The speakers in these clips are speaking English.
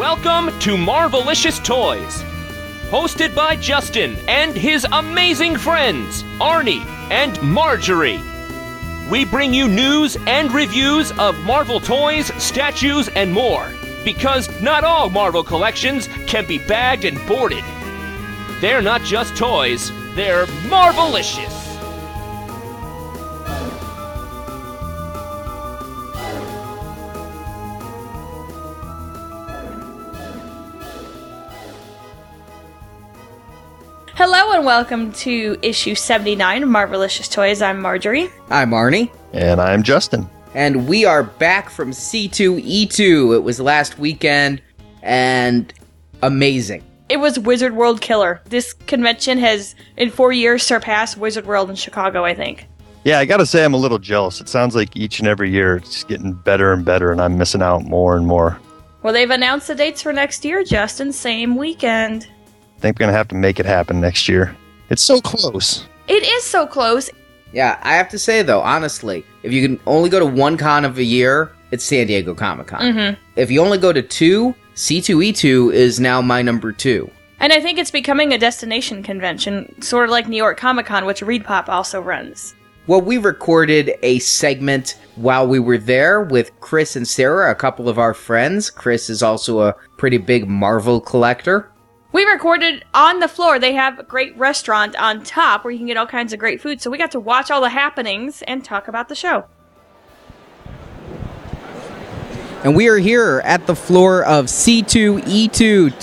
Welcome to Marvelicious Toys, hosted by Justin and his amazing friends, Arnie and Marjorie. We bring you news and reviews of Marvel toys, statues, and more, because not all Marvel collections can be bagged and boarded. They're not just toys, they're Marvelicious. Hello and welcome to issue 79 of Marvelicious Toys. I'm Marjorie. I'm Arnie. And I'm Justin. And we are back from C2E2. It was last weekend, and amazing. It was Wizard World killer. This convention has, in 4 years, surpassed Wizard World in Chicago, I think. Yeah, I gotta say I'm a little jealous. It sounds like each and every year it's getting better and better, and I'm missing out more and more. Well, they've announced the dates for next year, Justin. Same weekend. I think we're gonna have to make it happen next year. It's so close. It is so close. Yeah, I have to say, though, honestly, if you can only go to one con of a year, it's San Diego Comic-Con. Mm-hmm. If you only go to two, C2E2 is now my number 2. And I think it's becoming a destination convention, sort of like New York Comic-Con, which ReedPop also runs. Well, we recorded a segment while we were there with Chris and Sarah, a couple of our friends. Chris is also a pretty big Marvel collector. We recorded on the floor. They have a great restaurant on top where you can get all kinds of great food. So we got to watch all the happenings and talk about the show. And we are here at the floor of C2E2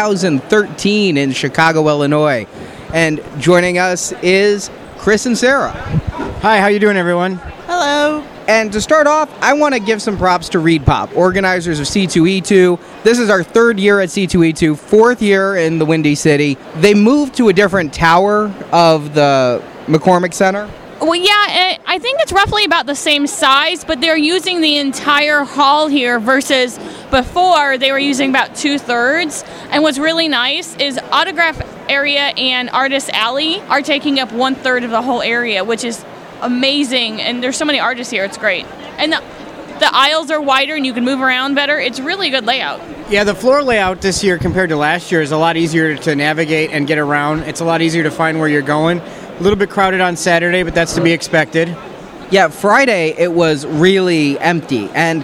2013 in Chicago, Illinois. And joining us is Chris and Sarah. Hi, how you doing, everyone? Hello. And to start off, I want to give some props to ReedPop, organizers of C2E2. This is our 3rd year at C2E2, 4th year in the Windy City. They moved to a different tower of the McCormick Center. Well, yeah, I think it's roughly about the same size, but they're using the entire hall here versus before they were using about 2/3. And what's really nice is Autograph Area and Artist Alley are taking up 1/3 of the whole area, which is amazing. And there's so many artists here, it's great. And the aisles are wider and you can move around better. It's really a good layout. Yeah, the floor layout this year compared to last year is a lot easier to navigate and get around. It's a lot easier to find where you're going. A little bit crowded on Saturday, but that's to be expected. Yeah, Friday it was really empty, and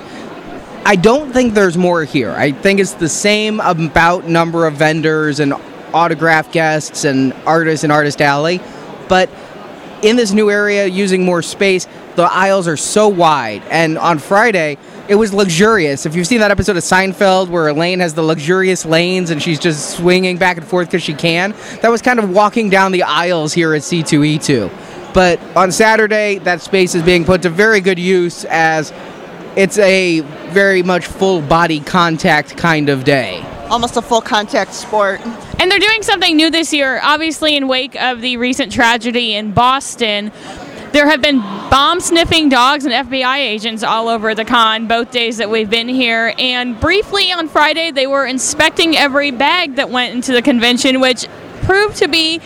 I don't think there's more here. I think it's the same about number of vendors and autograph guests and artists in Artist Alley, but in this new area, using more space, the aisles are so wide. And on Friday, it was luxurious. If you've seen that episode of Seinfeld where Elaine has the luxurious lanes and she's just swinging back and forth because she can, that was kind of walking down the aisles here at C2E2. But on Saturday, that space is being put to very good use as it's a very much full body contact kind of day. Almost a full contact sport. And they're doing something new this year, obviously in wake of the recent tragedy in Boston. There have been bomb-sniffing dogs and FBI agents all over the con both days that we've been here. And briefly on Friday, they were inspecting every bag that went into the convention, which proved to be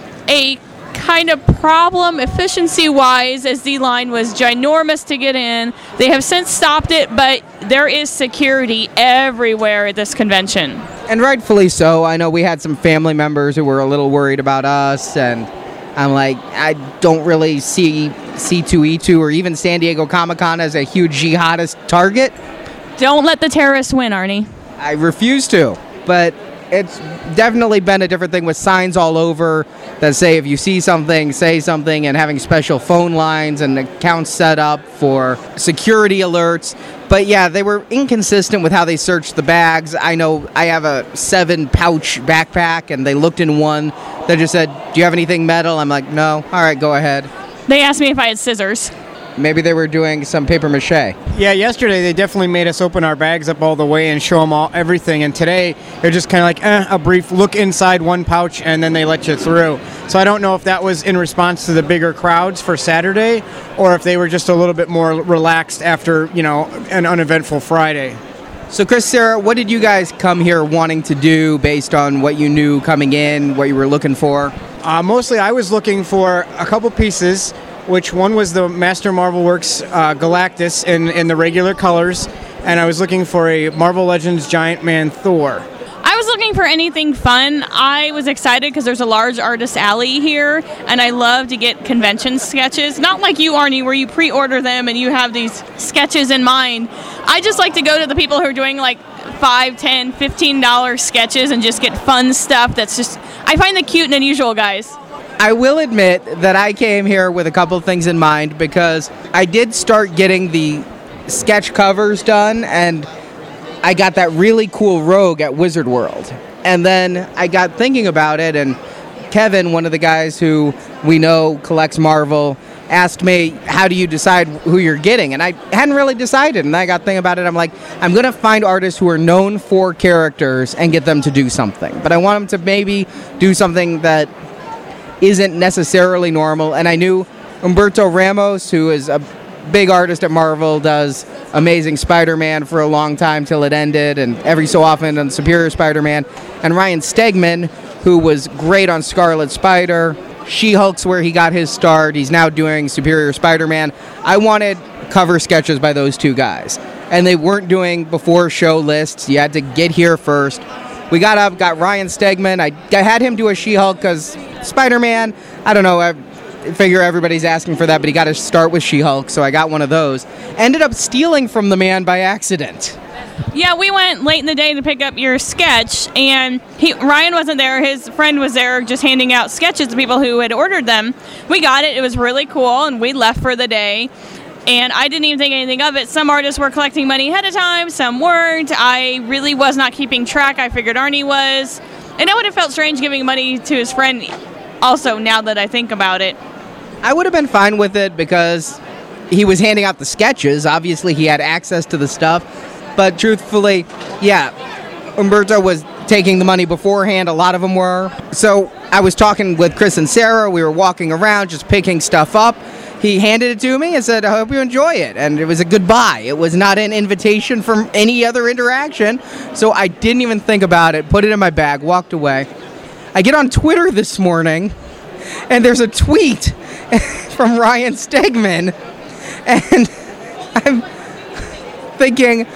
a kind of problem efficiency-wise, as the line was ginormous to get in. They have since stopped it, but there is security everywhere at this convention. And rightfully so. I know we had some family members who were a little worried about us, and I'm like, I don't really see C2E2 or even San Diego Comic-Con as a huge jihadist target. Don't let the terrorists win, Arnie. I refuse to, but it's definitely been a different thing with signs all over that say if you see something, say something, and having special phone lines and accounts set up for security alerts. But yeah, they were inconsistent with how they searched the bags. I know I have a 7-pouch backpack, and they looked in one that just said, "Do you have anything metal?" I'm like, "No." "All right, go ahead." They asked me if I had scissors. Maybe they were doing some paper mache. Yeah, yesterday they definitely made us open our bags up all the way and show them everything. And today they're just kind of like a brief look inside one pouch and then they let you through. So I don't know if that was in response to the bigger crowds for Saturday or if they were just a little bit more relaxed after, an uneventful Friday. So Chris, Sarah, what did you guys come here wanting to do based on what you knew coming in, what you were looking for? Mostly I was looking for a couple pieces, which one was the Master Marvel Works Galactus in the regular colors, and I was looking for a Marvel Legends Giant Man Thor. I was looking for anything fun. I was excited because there's a large artist alley here, and I love to get convention sketches. Not like you, Arnie, where you pre-order them and you have these sketches in mind. I just like to go to the people who are doing like $5, $10, $15 sketches and just get fun stuff that's just, I find the cute and unusual, guys. I will admit that I came here with a couple things in mind because I did start getting the sketch covers done, and I got that really cool Rogue at Wizard World. And then I got thinking about it, and Kevin, one of the guys who we know collects Marvel, asked me, how do you decide who you're getting? And I hadn't really decided, and I got thinking about it. I'm like, I'm going to find artists who are known for characters and get them to do something. But I want them to maybe do something that isn't necessarily normal. And I knew Humberto Ramos, who is a big artist at Marvel, does Amazing Spider-Man for a long time till it ended, and every so often on Superior Spider-Man. And Ryan Stegman, who was great on Scarlet Spider. She-Hulk's where he got his start. He's now doing Superior Spider-Man. I wanted cover sketches by those two guys, and they weren't doing before show lists. You had to get here first. We got up, got Ryan Stegman. I had him do a She-Hulk because Spider-Man, I don't know, I figure everybody's asking for that, but he got to start with She-Hulk, so I got one of those. Ended up stealing from the man by accident. Yeah, we went late in the day to pick up your sketch, and Ryan wasn't there. His friend was there just handing out sketches to people who had ordered them. We got it. It was really cool, and we left for the day. And I didn't even think anything of it. Some artists were collecting money ahead of time, some weren't. I really was not keeping track. I figured Arnie was. And it would have felt strange giving money to his friend also, now that I think about it. I would have been fine with it because he was handing out the sketches. Obviously, he had access to the stuff. But truthfully, yeah, Humberto was taking the money beforehand. A lot of them were. So I was talking with Chris and Sarah. We were walking around just picking stuff up. He handed it to me and said, I hope you enjoy it. And it was a goodbye. It was not an invitation from any other interaction. So I didn't even think about it, put it in my bag, walked away. I get on Twitter this morning, and there's a tweet from Ryan Stegman. And I'm thinking,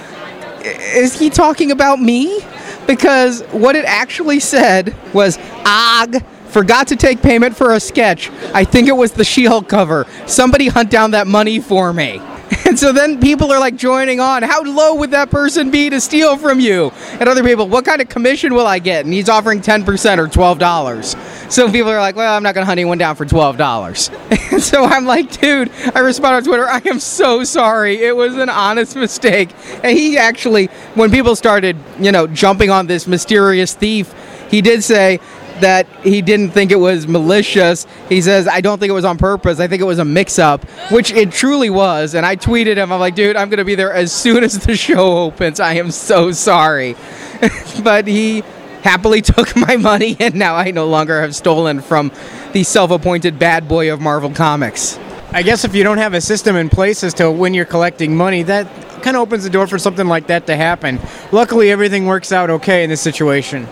is he talking about me? Because what it actually said was, "Ag, forgot to take payment for a sketch. I think it was the She-Hulk cover. Somebody hunt down that money for me." And so then people are like joining on. How low would that person be to steal from you? And other people, what kind of commission will I get? And he's offering 10% or $12. So people are like, well, I'm not going to hunt anyone down for $12. And so I'm like, dude, I respond on Twitter, I am so sorry. It was an honest mistake. And he actually, when people started, jumping on this mysterious thief, he did say that he didn't think it was malicious. He says, I don't think it was on purpose. I think it was a mix-up, which it truly was. And I tweeted him, I'm like, dude, I'm going to be there as soon as the show opens. I am so sorry. But he happily took my money, and now I no longer have stolen from the self-appointed bad boy of Marvel Comics. I guess if you don't have a system in place as to when you're collecting money, that kind of opens the door for something like that to happen. Luckily, everything works out okay in this situation.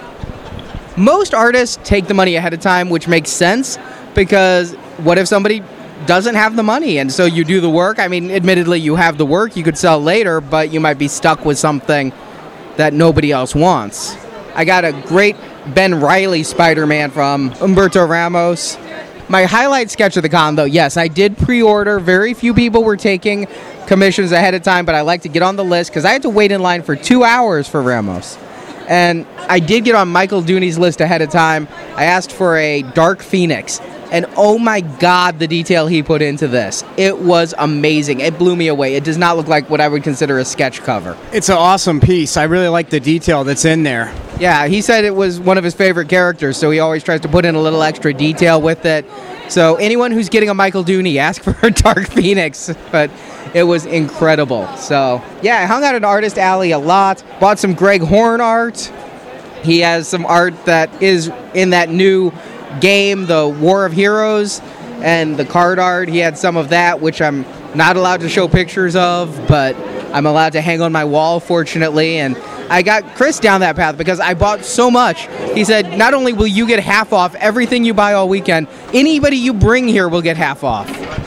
Most artists take the money ahead of time, which makes sense, because what if somebody doesn't have the money? And so you do the work. I mean, admittedly, you have the work you could sell later, but you might be stuck with something that nobody else wants. I got a great Ben Reilly Spider-Man from Humberto Ramos. My highlight sketch of the con, though, yes, I did pre-order. Very few people were taking commissions ahead of time, but I like to get on the list because I had to wait in line for 2 hours for Ramos. And I did get on Michael Dooney's list ahead of time. I asked for a Dark Phoenix. And oh my God, the detail he put into this. It was amazing. It blew me away. It does not look like what I would consider a sketch cover. It's an awesome piece. I really like the detail that's in there. Yeah, he said it was one of his favorite characters, so he always tries to put in a little extra detail with it. So anyone who's getting a Michael Dooney, ask for a Dark Phoenix. But it was incredible. So yeah, I hung out at Artist Alley a lot. Bought some Greg Horn art. He has some art that is in that new game, the War of Heroes, and the card art. He had some of that, which I'm not allowed to show pictures of, but I'm allowed to hang on my wall, fortunately. And I got Chris down that path because I bought so much. He said, not only will you get half off everything you buy all weekend, anybody you bring here will get half off.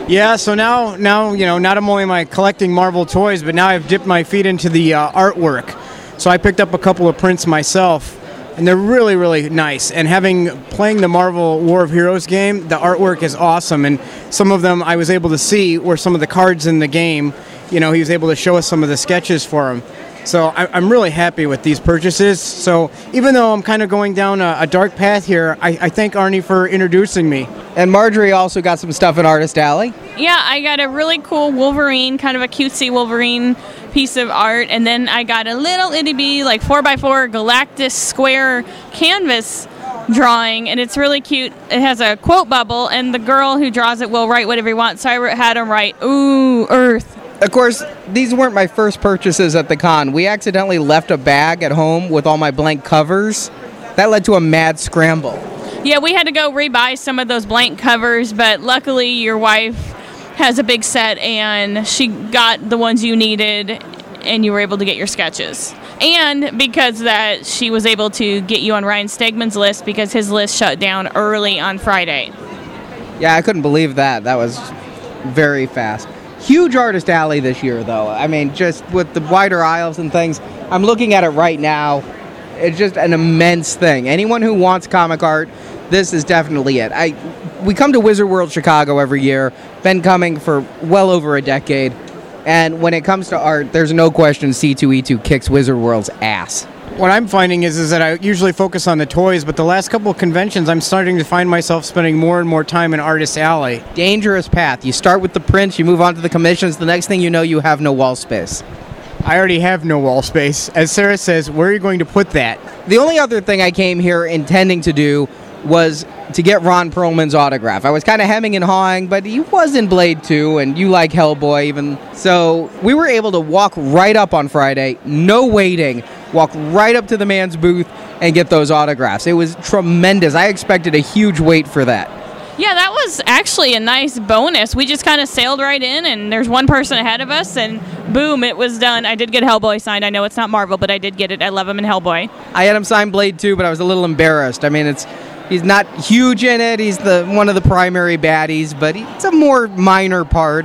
Yeah, so now not only am I collecting Marvel toys, but now I've dipped my feet into the artwork. So I picked up a couple of prints myself, and they're really, really nice. And playing the Marvel War of Heroes game, the artwork is awesome. And some of them I was able to see were some of the cards in the game. He was able to show us some of the sketches for them. So I'm really happy with these purchases. So even though I'm kind of going down a dark path here, I thank Arnie for introducing me. And Marjorie also got some stuff in Artist Alley. Yeah, I got a really cool Wolverine, kind of a cutesy Wolverine piece of art, and then I got a little itty bitty 4x4 Galactus square canvas drawing, and it's really cute. It has a quote bubble, and the girl who draws it will write whatever you want, so I had him write, "Ooh, Earth." Of course, these weren't my first purchases at the con. We accidentally left a bag at home with all my blank covers. That led to a mad scramble. Yeah, we had to go rebuy some of those blank covers, but luckily your wife has a big set and she got the ones you needed and you were able to get your sketches. And because of that, she was able to get you on Ryan Stegman's list because his list shut down early on Friday. Yeah, I couldn't believe that. That was very fast. Huge Artist Alley this year, though. I mean, just with the wider aisles and things. I'm looking at it right now. It's just an immense thing. Anyone who wants comic art, this is definitely it. We come to Wizard World Chicago every year. Been coming for well over a decade. And when it comes to art, there's no question C2E2 kicks Wizard World's ass. What I'm finding is that I usually focus on the toys, but the last couple of conventions, I'm starting to find myself spending more and more time in Artist Alley. Dangerous path. You start with the prints, you move on to the commissions. The next thing you know, you have no wall space. I already have no wall space. As Sarah says, where are you going to put that? The only other thing I came here intending to do was to get Ron Perlman's autograph. I was kind of hemming and hawing, but he was in Blade 2, and you like Hellboy even. So we were able to walk right up on Friday, no waiting, walk right up to the man's booth and get those autographs. It was tremendous. I expected a huge wait for that. Yeah, that was actually a nice bonus. We just kind of sailed right in, and there's one person ahead of us, and boom, it was done. I did get Hellboy signed. I know it's not Marvel, but I did get it. I love him in Hellboy. I had him sign Blade 2, but I was a little embarrassed. I mean, he's not huge in it. He's one of the primary baddies, but it's a more minor part.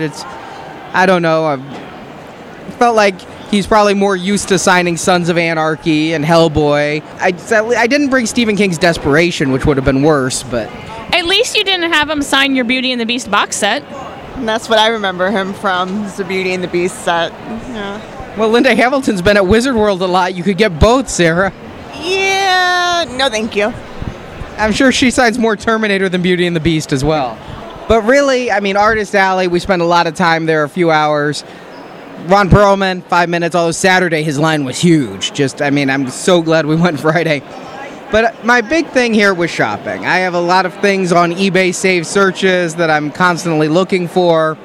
I don't know. I felt like he's probably more used to signing Sons of Anarchy and Hellboy. I didn't bring Stephen King's Desperation, which would have been worse, but... At least you didn't have him sign your Beauty and the Beast box set. And that's what I remember him from, the Beauty and the Beast set. Yeah. Well, Linda Hamilton's been at Wizard World a lot. You could get both, Sarah. Yeah, no thank you. I'm sure she signs more Terminator than Beauty and the Beast as well. But really, I mean, Artist Alley, we spent a lot of time there, a few hours. Ron Perlman, 5 minutes, although Saturday his line was huge. I'm so glad we went Friday. But my big thing here was shopping. I have a lot of things on eBay saved searches that I'm constantly looking for.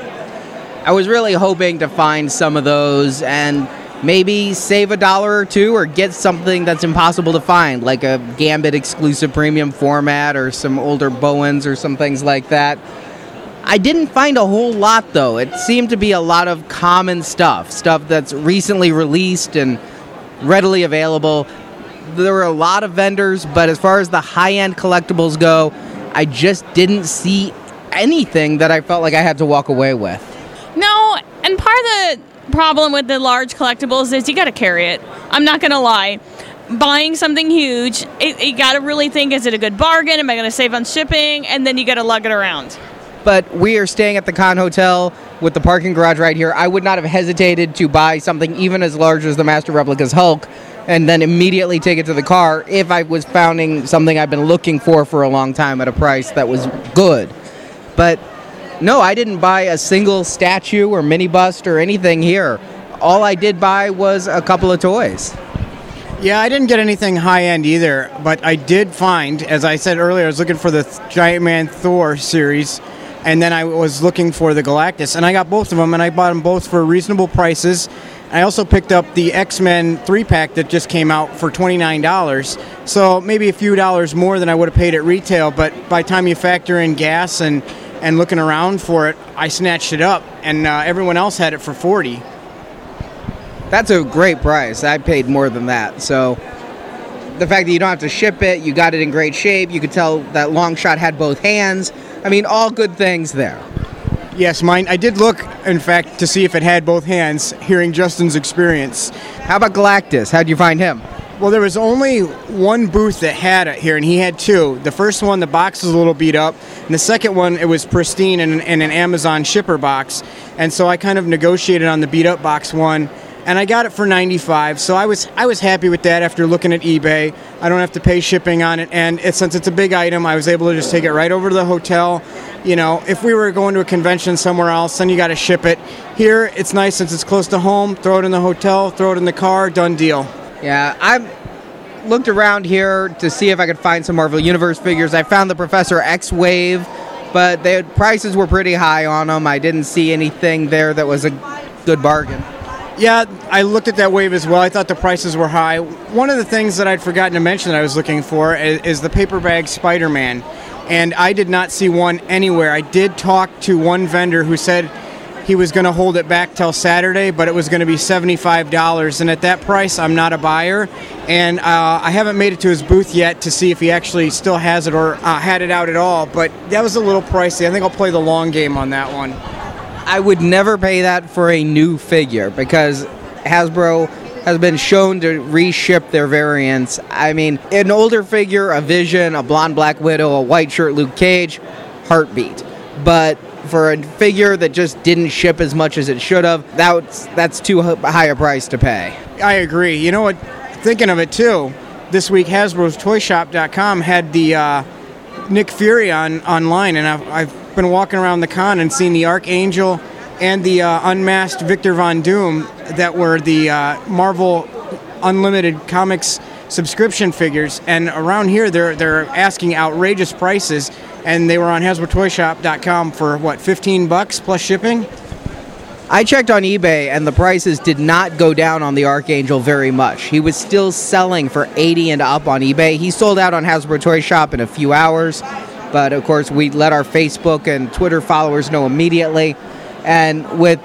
I was really hoping to find some of those and maybe save $1 or $2 or get something that's impossible to find, like a Gambit exclusive premium format or some older Bowens or some things like that. I didn't find a whole lot, though. It seemed to be a lot of common stuff that's recently released and readily available. There were a lot of vendors, but as far as the high-end collectibles go, I just didn't see anything that I felt like I had to walk away with. No, and part of the problem with the large collectibles is you got to carry it. I'm not going to lie. Buying something huge, you got to really think, is it a good bargain? Am I going to save on shipping? And then you got to lug it around. But we are staying at the Con Hotel with the parking garage right here. I would not have hesitated to buy something even as large as the Master Replica's Hulk and then immediately take it to the car if I was finding something I've been looking for a long time at a price that was good. But no, I didn't buy a single statue or mini bust or anything here. All I did buy was a couple of toys. Yeah, I didn't get anything high-end either, but I did find, as I said earlier, I was looking for the Giant Man Thor series, and then I was looking for the Galactus, and I got both of them, and I bought them both for reasonable prices. I also picked up the X-Men 3-pack that just came out for $29, so maybe a few dollars more than I would have paid at retail, but by the time you factor in gas and looking around for it, I snatched it up, and everyone else had it for $40. That's a great price. I paid more than that, so the fact that you don't have to ship it, you got it in great shape, you could tell that Longshot had both hands. I mean, all good things there. Yes, mine. I did look, in fact, to see if it had both hands, hearing Justin's experience. How about Galactus? How'd you find him? Well, there was only one booth that had it here, and he had two. The first one, the box was a little beat up, and the second one, it was pristine in an Amazon shipper box. And so I kind of negotiated on the beat up box one, and I got it for $95. So I was happy with that after looking at eBay. I don't have to pay shipping on it, and since it's a big item, I was able to just take it right over to the hotel. You know, if we were going to a convention somewhere else, then you got to ship it. Here, it's nice since it's close to home. Throw it in the hotel, throw it in the car, done deal. Yeah, I looked around here to see if I could find some Marvel Universe figures. I found the Professor X Wave, but the prices were pretty high on them. I didn't see anything there that was a good bargain. Yeah, I looked at that wave as well. I thought the prices were high. One of the things that I'd forgotten to mention that I was looking for is the paper bag Spider-Man, and I did not see one anywhere. I did talk to one vendor who said he was going to hold it back till Saturday, but it was going to be $75, and at that price, I'm not a buyer, and I haven't made it to his booth yet to see if he actually still has it or had it out at all, but that was a little pricey. I think I'll play the long game on that one. I would never pay that for a new figure because Hasbro has been shown to reship their variants. I mean, an older figure, a Vision, a blonde Black Widow, a white shirt Luke Cage, heartbeat. But for a figure that just didn't ship as much as it should have, that's too high a price to pay. I agree. You know what? Thinking of it too, this week Hasbro's ToyShop.com had the Nick Fury online, and I've been walking around the con and seen the Archangel and the unmasked Victor Von Doom that were the Marvel Unlimited Comics subscription figures, and around here they're asking outrageous prices, and they were on HasbroToyShop.com for what, $15 plus shipping? I checked on eBay, and the prices did not go down on the Archangel very much. He was still selling for $80 and up on eBay. He sold out on Hasbro Toy Shop in a few hours, but of course we let our Facebook and Twitter followers know immediately. And with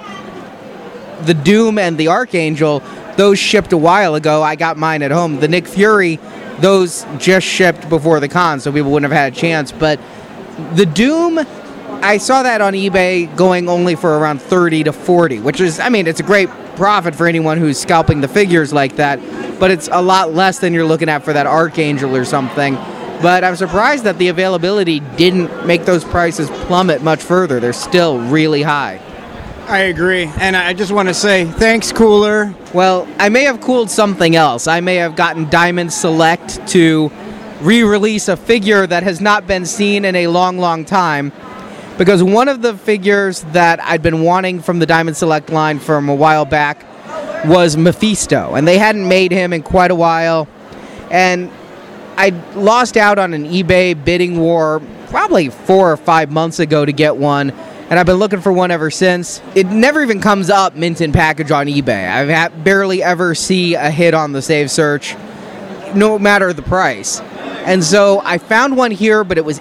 the Doom and the Archangel, those shipped a while ago. I got mine at home. The Nick Fury, those just shipped before the con, so people wouldn't have had a chance. But the Doom, I saw that on eBay going only for around $30 to $40, which is, I mean, it's a great profit for anyone who's scalping the figures like that, but it's a lot less than you're looking at for that Archangel or something. But I'm surprised that the availability didn't make those prices plummet much further. They're still really high. I agree, and I just want to say thanks, Cooler. Well, I may have cooled something else. I may have gotten Diamond Select to re-release a figure that has not been seen in a long, long time, because one of the figures that I'd been wanting from the Diamond Select line from a while back was Mephisto, and they hadn't made him in quite a while, and I lost out on an eBay bidding war probably 4 or 5 months ago to get one, and I've been looking for one ever since. It never even comes up mint in package on eBay. I barely ever see a hit on the Save Search, no matter the price. And so I found one here, but it was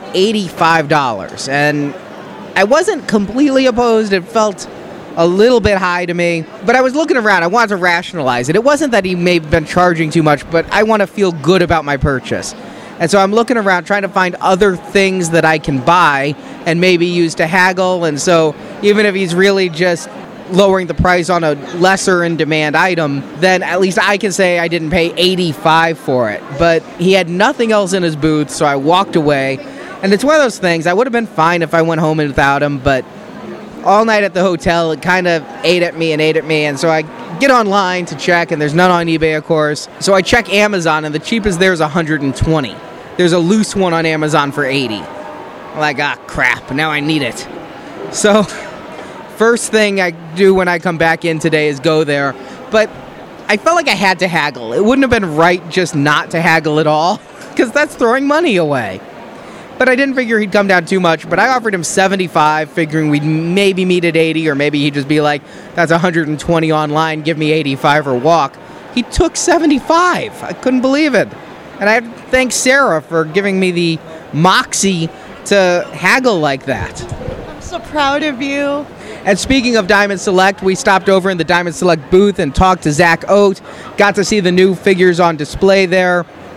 $85, and I wasn't completely opposed. It felt a little bit high to me, but I was looking around. I wanted to rationalize it. It wasn't that he may have been charging too much, but I want to feel good about my purchase. And so I'm looking around trying to find other things that I can buy and maybe use to haggle. And so even if he's really just lowering the price on a lesser in demand item, then at least I can say I didn't pay $85 for it. But he had nothing else in his booth, so I walked away. And it's one of those things, I would have been fine if I went home without him, but all night at the hotel, it kind of ate at me. And so I get online to check, and there's none on eBay, of course. So I check Amazon, and the cheapest there is $120. There's a loose one on Amazon for $80. I'm like, crap, now I need it. So first thing I do when I come back in today is go there. But I felt like I had to haggle. It wouldn't have been right just not to haggle at all, because that's throwing money away. But I didn't figure he'd come down too much, but I offered him $75, figuring we'd maybe meet at $80, or maybe he'd just be like, that's $120 online, give me $85 or walk. He took $75. I couldn't believe it. And I have to thank Sarah for giving me the moxie to haggle like that. I'm so proud of you. And speaking of Diamond Select, we stopped over in the Diamond Select booth and talked to Zach Oat. Got to see the new figures on display there.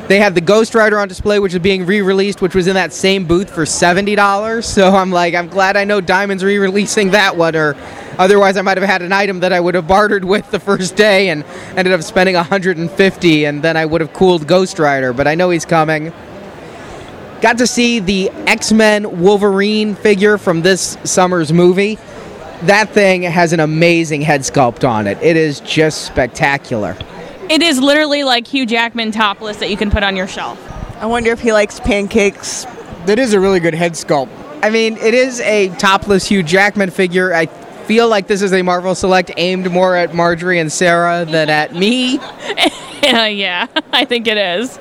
They had the Ghost Rider on display, which is being re-released, which was in that same booth for $70. So I'm glad I know Diamond's re-releasing that one, or otherwise I might have had an item that I would have bartered with the first day and ended up spending $150, and then I would have cooled Ghost Rider, but I know he's coming. Got to see the X-Men Wolverine figure from this summer's movie. That thing has an amazing head sculpt on it. It is just spectacular. It is literally like Hugh Jackman topless that you can put on your shelf. I wonder if he likes pancakes. That is a really good head sculpt. I mean, it is a topless Hugh Jackman figure. I feel like this is a Marvel Select aimed more at Marjorie and Sarah than at me. Yeah, I think it is.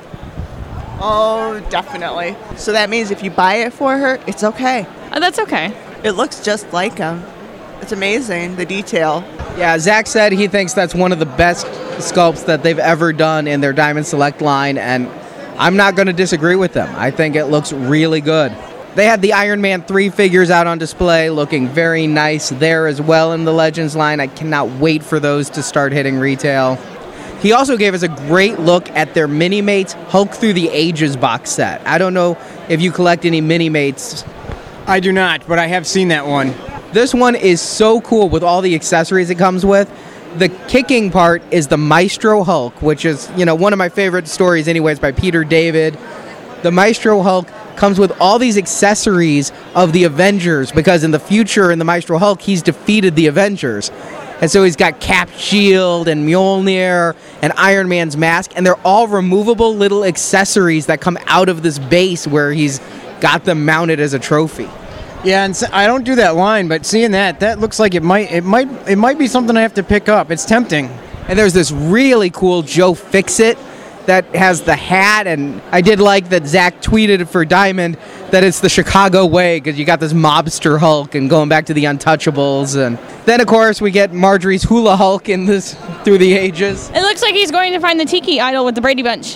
Oh, definitely. So that means if you buy it for her, it's okay. That's okay. It looks just like him. It's amazing, the detail. Yeah, Zach said he thinks that's one of the best sculpts that they've ever done in their Diamond Select line, and I'm not going to disagree with them. I think it looks really good. They had the Iron Man 3 figures out on display, looking very nice there as well in the Legends line. I cannot wait for those to start hitting retail. He also gave us a great look at their Mini-Mates Hulk Through the Ages box set. I don't know if you collect any Mini-Mates. I do not, but I have seen that one. This one is so cool with all the accessories it comes with. The kicking part is the Maestro Hulk, which is, one of my favorite stories anyways by Peter David. The Maestro Hulk comes with all these accessories of the Avengers, because in the future in the Maestro Hulk, he's defeated the Avengers. And so he's got Cap's shield and Mjolnir and Iron Man's mask, and they're all removable little accessories that come out of this base where he's got them mounted as a trophy. Yeah, and I don't do that line, but seeing that looks like it might be something I have to pick up. It's tempting. And there's this really cool Joe Fixit that has the hat, and I did like that Zach tweeted for Diamond that it's the Chicago way, because you got this mobster Hulk and going back to the Untouchables. And then, of course, we get Marjorie's Hula Hulk in this Through the Ages. It looks like he's going to find the Tiki idol with the Brady Bunch.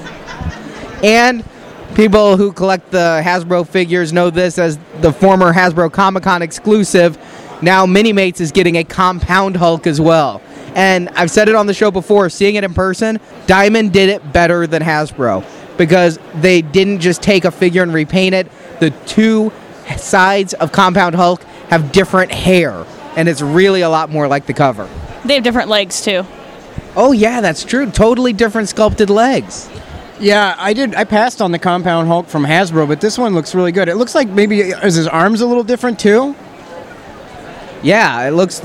And people who collect the Hasbro figures know this as the former Hasbro Comic-Con exclusive. Now Mini-Mates is getting a compound Hulk as well. And I've said it on the show before, seeing it in person, Diamond did it better than Hasbro, because they didn't just take a figure and repaint it. The two sides of Compound Hulk have different hair, and it's really a lot more like the cover. They have different legs, too. Oh, yeah, that's true. Totally different sculpted legs. Yeah, I passed on the Compound Hulk from Hasbro, but this one looks really good. It looks like maybe is his arms a little different, too? Yeah, it looks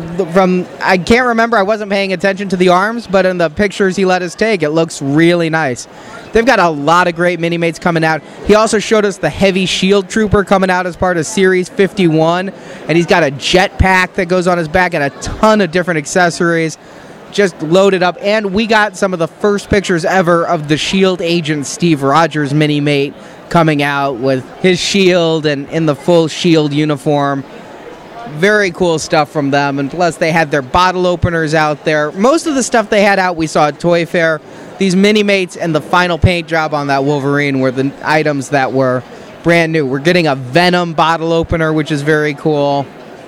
I can't remember, I wasn't paying attention to the arms, but in the pictures he let us take, it looks really nice. They've got a lot of great Mini-Mates coming out. He also showed us the Heavy Shield Trooper coming out as part of Series 51, and he's got a jetpack that goes on his back and a ton of different accessories. Just loaded up, and we got some of the first pictures ever of the SHIELD agent Steve Rogers Mini-Mate coming out with his shield and in the full SHIELD uniform. Very cool stuff from them, and plus they had their bottle openers out there. Most of the stuff they had out we saw at Toy Fair. These Mini-Mates and the final paint job on that Wolverine were the items that were brand new. We're getting a Venom bottle opener, which is very cool.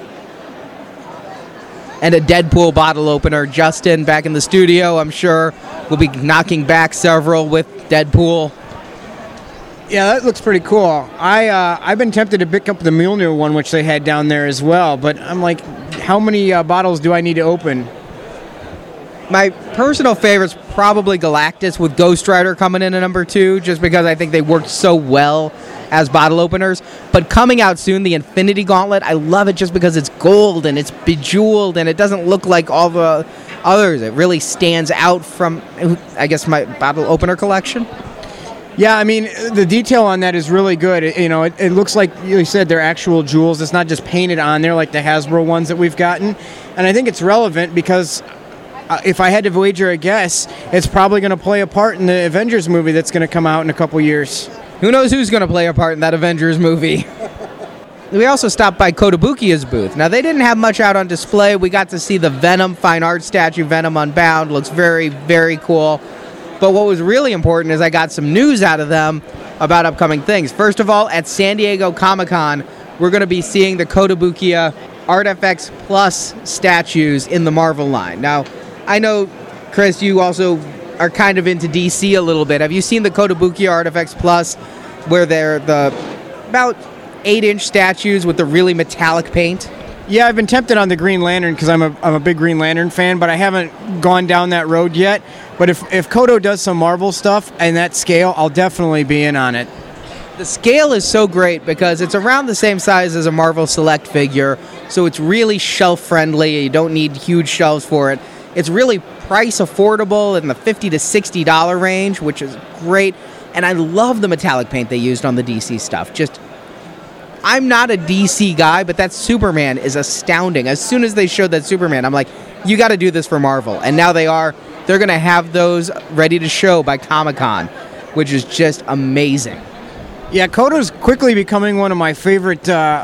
And a Deadpool bottle opener. Justin, back in the studio, I'm sure, will be knocking back several with Deadpool. Yeah, that looks pretty cool. I've been tempted to pick up the Mjolnir one, which they had down there as well, but I'm like, how many bottles do I need to open? My personal favorite's probably Galactus, with Ghost Rider coming in at number 2, just because I think they worked so well as bottle openers. But coming out soon, the Infinity Gauntlet, I love it just because it's gold and it's bejeweled and it doesn't look like all the others. It really stands out from, I guess, my bottle opener collection. Yeah, I mean, the detail on that is really good. It looks like you said they're actual jewels. It's not just painted on there like the Hasbro ones that we've gotten. And I think it's relevant because if I had to wager a guess, it's probably going to play a part in the Avengers movie that's going to come out in a couple years. Who knows who's going to play a part in that Avengers movie? We also stopped by Kotobukiya's booth. Now, they didn't have much out on display. We got to see the Venom fine art statue, Venom Unbound. Looks very, very cool. But what was really important is I got some news out of them about upcoming things. First of all, at San Diego Comic-Con, we're going to be seeing the Kotobukiya ArtFX Plus statues in the Marvel line. Now, I know, Chris, you also are kind of into DC a little bit. Have you seen the Kotobukiya Artifacts Plus, where they're the about 8-inch statues with the really metallic paint? Yeah, I've been tempted on the Green Lantern because I'm a big Green Lantern fan, but I haven't gone down that road yet. But if Koto does some Marvel stuff and that scale, I'll definitely be in on it. The scale is so great because it's around the same size as a Marvel Select figure, so it's really shelf-friendly. You don't need huge shelves for it. It's really price affordable in the $50 to $60 range, which is great. And I love the metallic paint they used on the DC stuff. I'm not a DC guy, but that Superman is astounding. As soon as they showed that Superman, I'm like, you got to do this for Marvel. And now they are. They're going to have those ready to show by Comic-Con, which is just amazing. Yeah, Koto's quickly becoming one of my favorite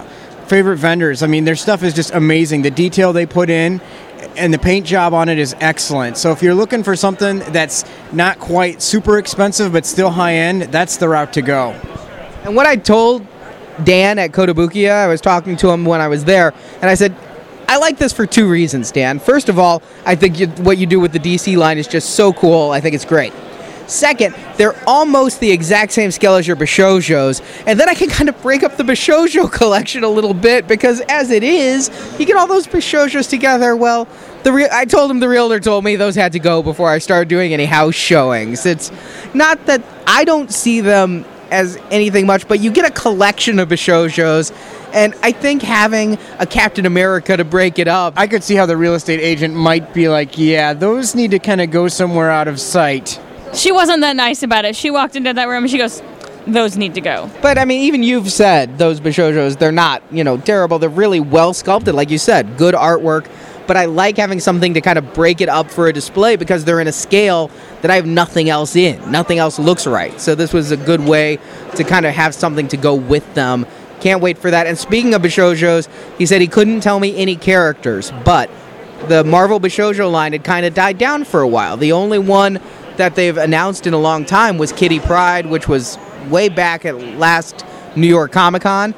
vendors. I mean, their stuff is just amazing. The detail they put in and the paint job on it is excellent. So if you're looking for something that's not quite super expensive but still high-end, that's the route to go. And what I told Dan at Kotobukiya, I was talking to him when I was there, and I said, I like this for 2 reasons, Dan. First of all, I think what you do with the DC line is just so cool. I think it's great. Second, they're almost the exact same scale as your Bishojos, and then I can kind of break up the Bishojo collection a little bit, because as it is, you get all those Bishojos together. Well, I told him the realtor told me those had to go before I started doing any house showings. It's not that I don't see them as anything much, but you get a collection of Bishojos, and I think having a Captain America to break it up. I could see how the real estate agent might be like, yeah, those need to kind of go somewhere out of sight. She wasn't that nice about it. She walked into that room and she goes, those need to go. But, I mean, even you've said those Bishojos, they're not, terrible. They're really well sculpted, like you said. Good artwork. But I like having something to kind of break it up for a display because they're in a scale that I have nothing else in. Nothing else looks right. So this was a good way to kind of have something to go with them. Can't wait for that. And speaking of Bishojos, he said he couldn't tell me any characters, but the Marvel Bishojo line had kind of died down for a while. The only one that they've announced in a long time was Kitty Pryde, which was way back at last New York Comic-Con.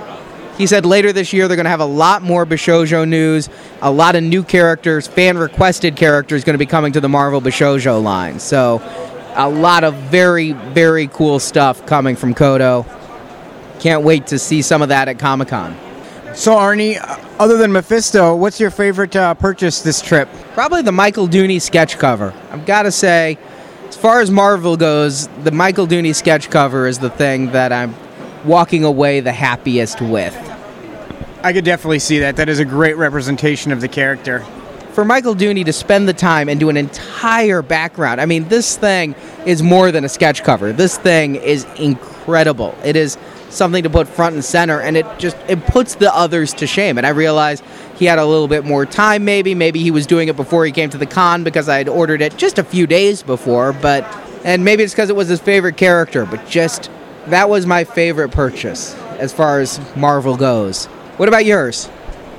He said later this year they're going to have a lot more Bishojo news, a lot of new characters, fan-requested characters going to be coming to the Marvel Bishojo line. So a lot of very, very cool stuff coming from Koto. Can't wait to see some of that at Comic-Con. So, Arnie, other than Mephisto, what's your favorite purchase this trip? Probably the Michael Dooney sketch cover. I've got to say, as far as Marvel goes, the Michael Dooney sketch cover is the thing that I'm walking away the happiest with. I could definitely see that. That is a great representation of the character. For Michael Dooney to spend the time and do an entire background, I mean, this thing is more than a sketch cover. This thing is incredible. It is something to put front and center, and it puts the others to shame. And I realized he had a little bit more time, maybe he was doing it before he came to the con because I had ordered it just a few days before, and maybe it's because it was his favorite character, but just that was my favorite purchase as far as Marvel goes. What about yours?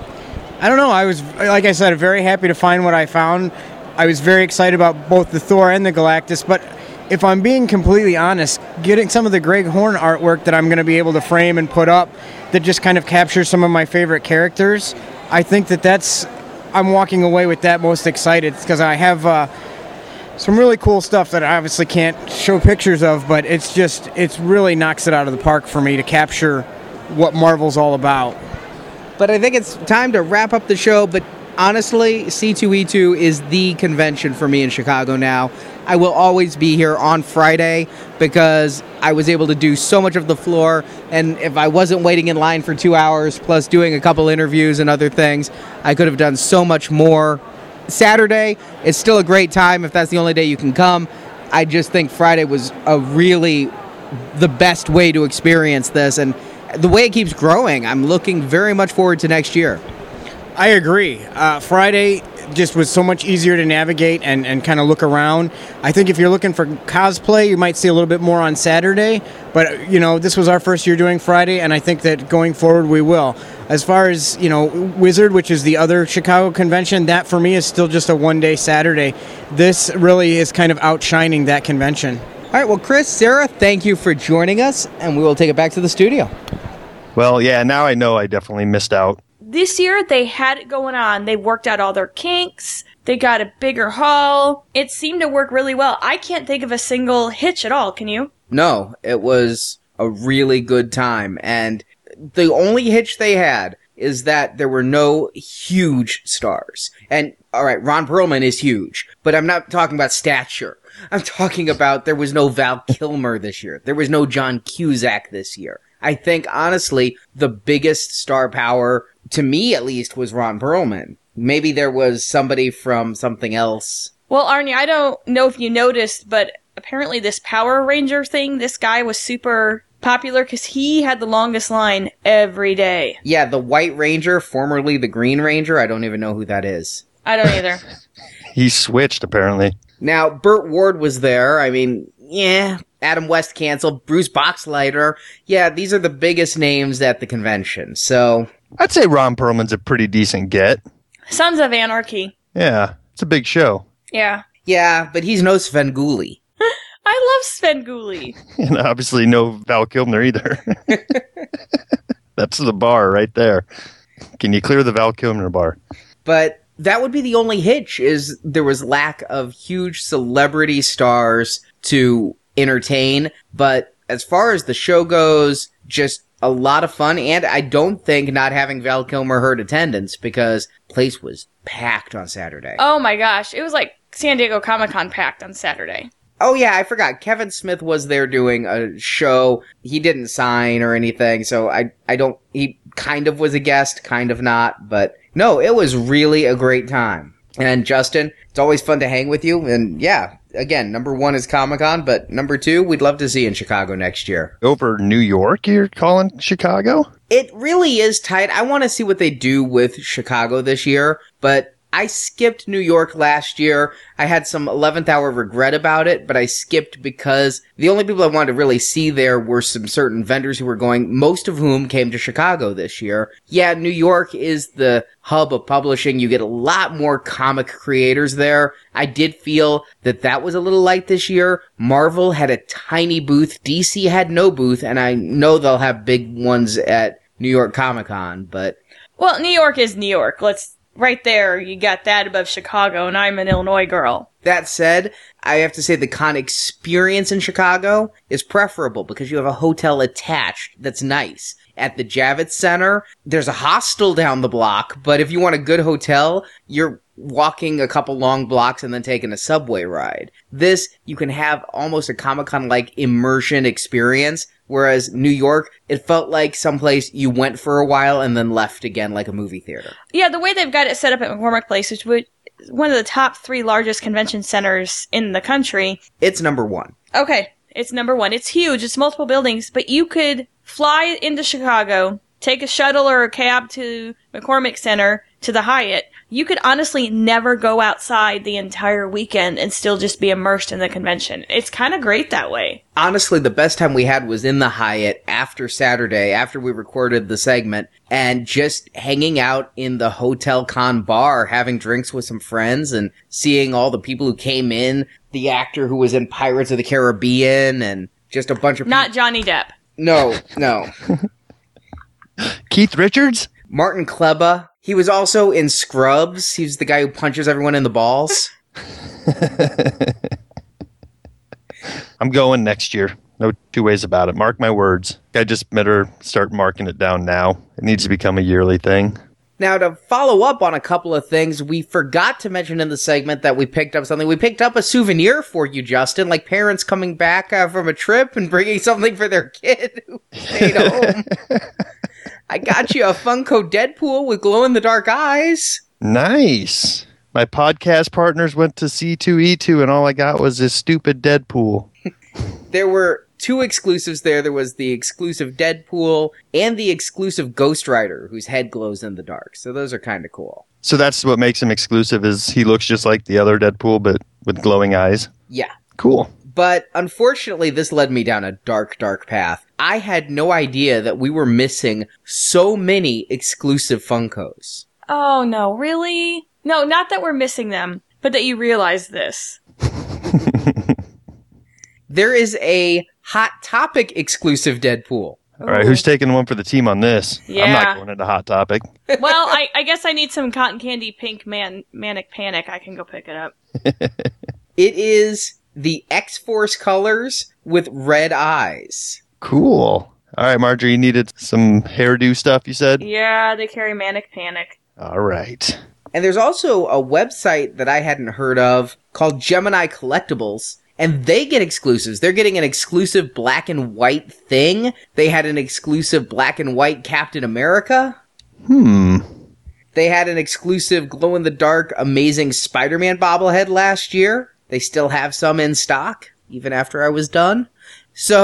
I don't know. I was, like I said, very happy to find what I found. I was very excited about both the Thor and the Galactus, but if I'm being completely honest, getting some of the Greg Horn artwork that I'm going to be able to frame and put up that just kind of captures some of my favorite characters, I think I'm walking away with that most excited because I have some really cool stuff that I obviously can't show pictures of, but it really knocks it out of the park for me to capture what Marvel's all about. But I think it's time to wrap up the show, but honestly, C2E2 is the convention for me in Chicago now. I will always be here on Friday because I was able to do so much of the floor, and if I wasn't waiting in line for 2 hours, plus doing a couple interviews and other things, I could have done so much more. Saturday is still a great time if that's the only day you can come. I just think Friday was the best way to experience this, and the way it keeps growing, I'm looking very much forward to next year. I agree. Friday just was so much easier to navigate and kind of look around. I think if you're looking for cosplay, you might see a little bit more on Saturday. But, this was our first year doing Friday, and I think that going forward we will. As far as, Wizard, which is the other Chicago convention, that for me is still just a one-day Saturday. This really is kind of outshining that convention. All right, well, Chris, Sarah, thank you for joining us, and we will take it back to the studio. Well, yeah, now I know I definitely missed out. This year, they had it going on. They worked out all their kinks. They got a bigger haul. It seemed to work really well. I can't think of a single hitch at all, can you? No, it was a really good time. And the only hitch they had is that there were no huge stars. And, alright, Ron Perlman is huge, but I'm not talking about stature. I'm talking about there was no Val Kilmer this year. There was no John Cusack this year. I think, honestly, the biggest star power, to me at least, was Ron Perlman. Maybe there was somebody from something else. Well, Arnie, I don't know if you noticed, but apparently this Power Ranger thing, this guy was super popular because he had the longest line every day. Yeah, the White Ranger, formerly the Green Ranger. I don't even know who that is. I don't either. He switched, apparently. Now, Burt Ward was there. I mean, yeah. Adam West canceled. Bruce Boxleitner. Yeah, these are the biggest names at the convention. So I'd say Ron Perlman's a pretty decent get. Sons of Anarchy. Yeah, it's a big show. Yeah. Yeah, but he's no Svengoolie. I love Sven Gulli. And obviously no Val Kilmer either. That's the bar right there. Can you clear the Val Kilmer bar? But that would be the only hitch, is there was lack of huge celebrity stars to entertain. But as far as the show goes, just a lot of fun. And I don't think not having Val Kilmer hurt attendance, because the place was packed on Saturday. Oh my gosh. It was like San Diego Comic-Con packed on Saturday. Oh yeah, I forgot. Kevin Smith was there doing a show. He didn't sign or anything, so he kind of was a guest, kind of not, but no, it was really a great time. And Justin, it's always fun to hang with you, and yeah, again, number 1 is Comic-Con, but number 2, we'd love to see you in Chicago next year. Over New York, you're calling Chicago? It really is tight. I want to see what they do with Chicago this year, but I skipped New York last year. I had some 11th hour regret about it, but I skipped because the only people I wanted to really see there were some certain vendors who were going, most of whom came to Chicago this year. Yeah, New York is the hub of publishing. You get a lot more comic creators there. I did feel that that was a little light this year. Marvel had a tiny booth. DC had no booth, and I know they'll have big ones at New York Comic Con, but... Well, New York is New York. Right there, you got that above Chicago, and I'm an Illinois girl. That said, I have to say the con experience in Chicago is preferable because you have a hotel attached that's nice. At the Javits Center, there's a hostel down the block, but if you want a good hotel, you're walking a couple long blocks and then taking a subway ride. This, you can have almost a Comic-Con-like immersion experience, whereas New York, it felt like someplace you went for a while and then left again, like a movie theater. Yeah, the way they've got it set up at McCormick Place, which is one of the top 3 largest convention centers in the country. It's number 1. Okay, it's number 1. It's huge. It's multiple buildings, but you could fly into Chicago, take a shuttle or a cab to McCormick Center to the Hyatt. You could honestly never go outside the entire weekend and still just be immersed in the convention. It's kind of great that way. Honestly, the best time we had was in the Hyatt after Saturday, after we recorded the segment, and just hanging out in the Hotel Con bar, having drinks with some friends and seeing all the people who came in, the actor who was in Pirates of the Caribbean, and just a bunch of people. Not Johnny Depp. No. Keith Richards? Martin Kleba. He was also in Scrubs. He's the guy who punches everyone in the balls. I'm going next year. No two ways about it. Mark my words. I just better start marking it down now. It needs to become a yearly thing. Now, to follow up on a couple of things, we forgot to mention in the segment that we picked up something. We picked up a souvenir for you, Justin, like parents coming back from a trip and bringing something for their kid who stayed home. I got you a Funko Deadpool with glow-in-the-dark eyes. Nice. My podcast partners went to C2E2 and all I got was this stupid Deadpool. There were 2 exclusives there. There was the exclusive Deadpool and the exclusive Ghost Rider, whose head glows in the dark. So those are kind of cool. So that's what makes him exclusive, is he looks just like the other Deadpool, but with glowing eyes? Yeah. Cool. But unfortunately, this led me down a dark, dark path. I had no idea that we were missing so many exclusive Funkos. Oh, no, really? No, not that we're missing them, but that you realize this. There is a Hot Topic exclusive Deadpool. All right, who's taking one for the team on this? Yeah. I'm not going into Hot Topic. Well, I guess I need some cotton candy pink manic panic. I can go pick it up. It is the X-Force colors with red eyes. Cool. All right, Marjorie, you needed some hairdo stuff, you said? Yeah, they carry manic panic. All right. And there's also a website that I hadn't heard of called Gemini Collectibles, and they get exclusives. They're getting an exclusive black and white thing. They had an exclusive black and white Captain America. They had an exclusive glow-in-the-dark Amazing Spider-Man bobblehead last year. They still have some in stock, even after I was done. So...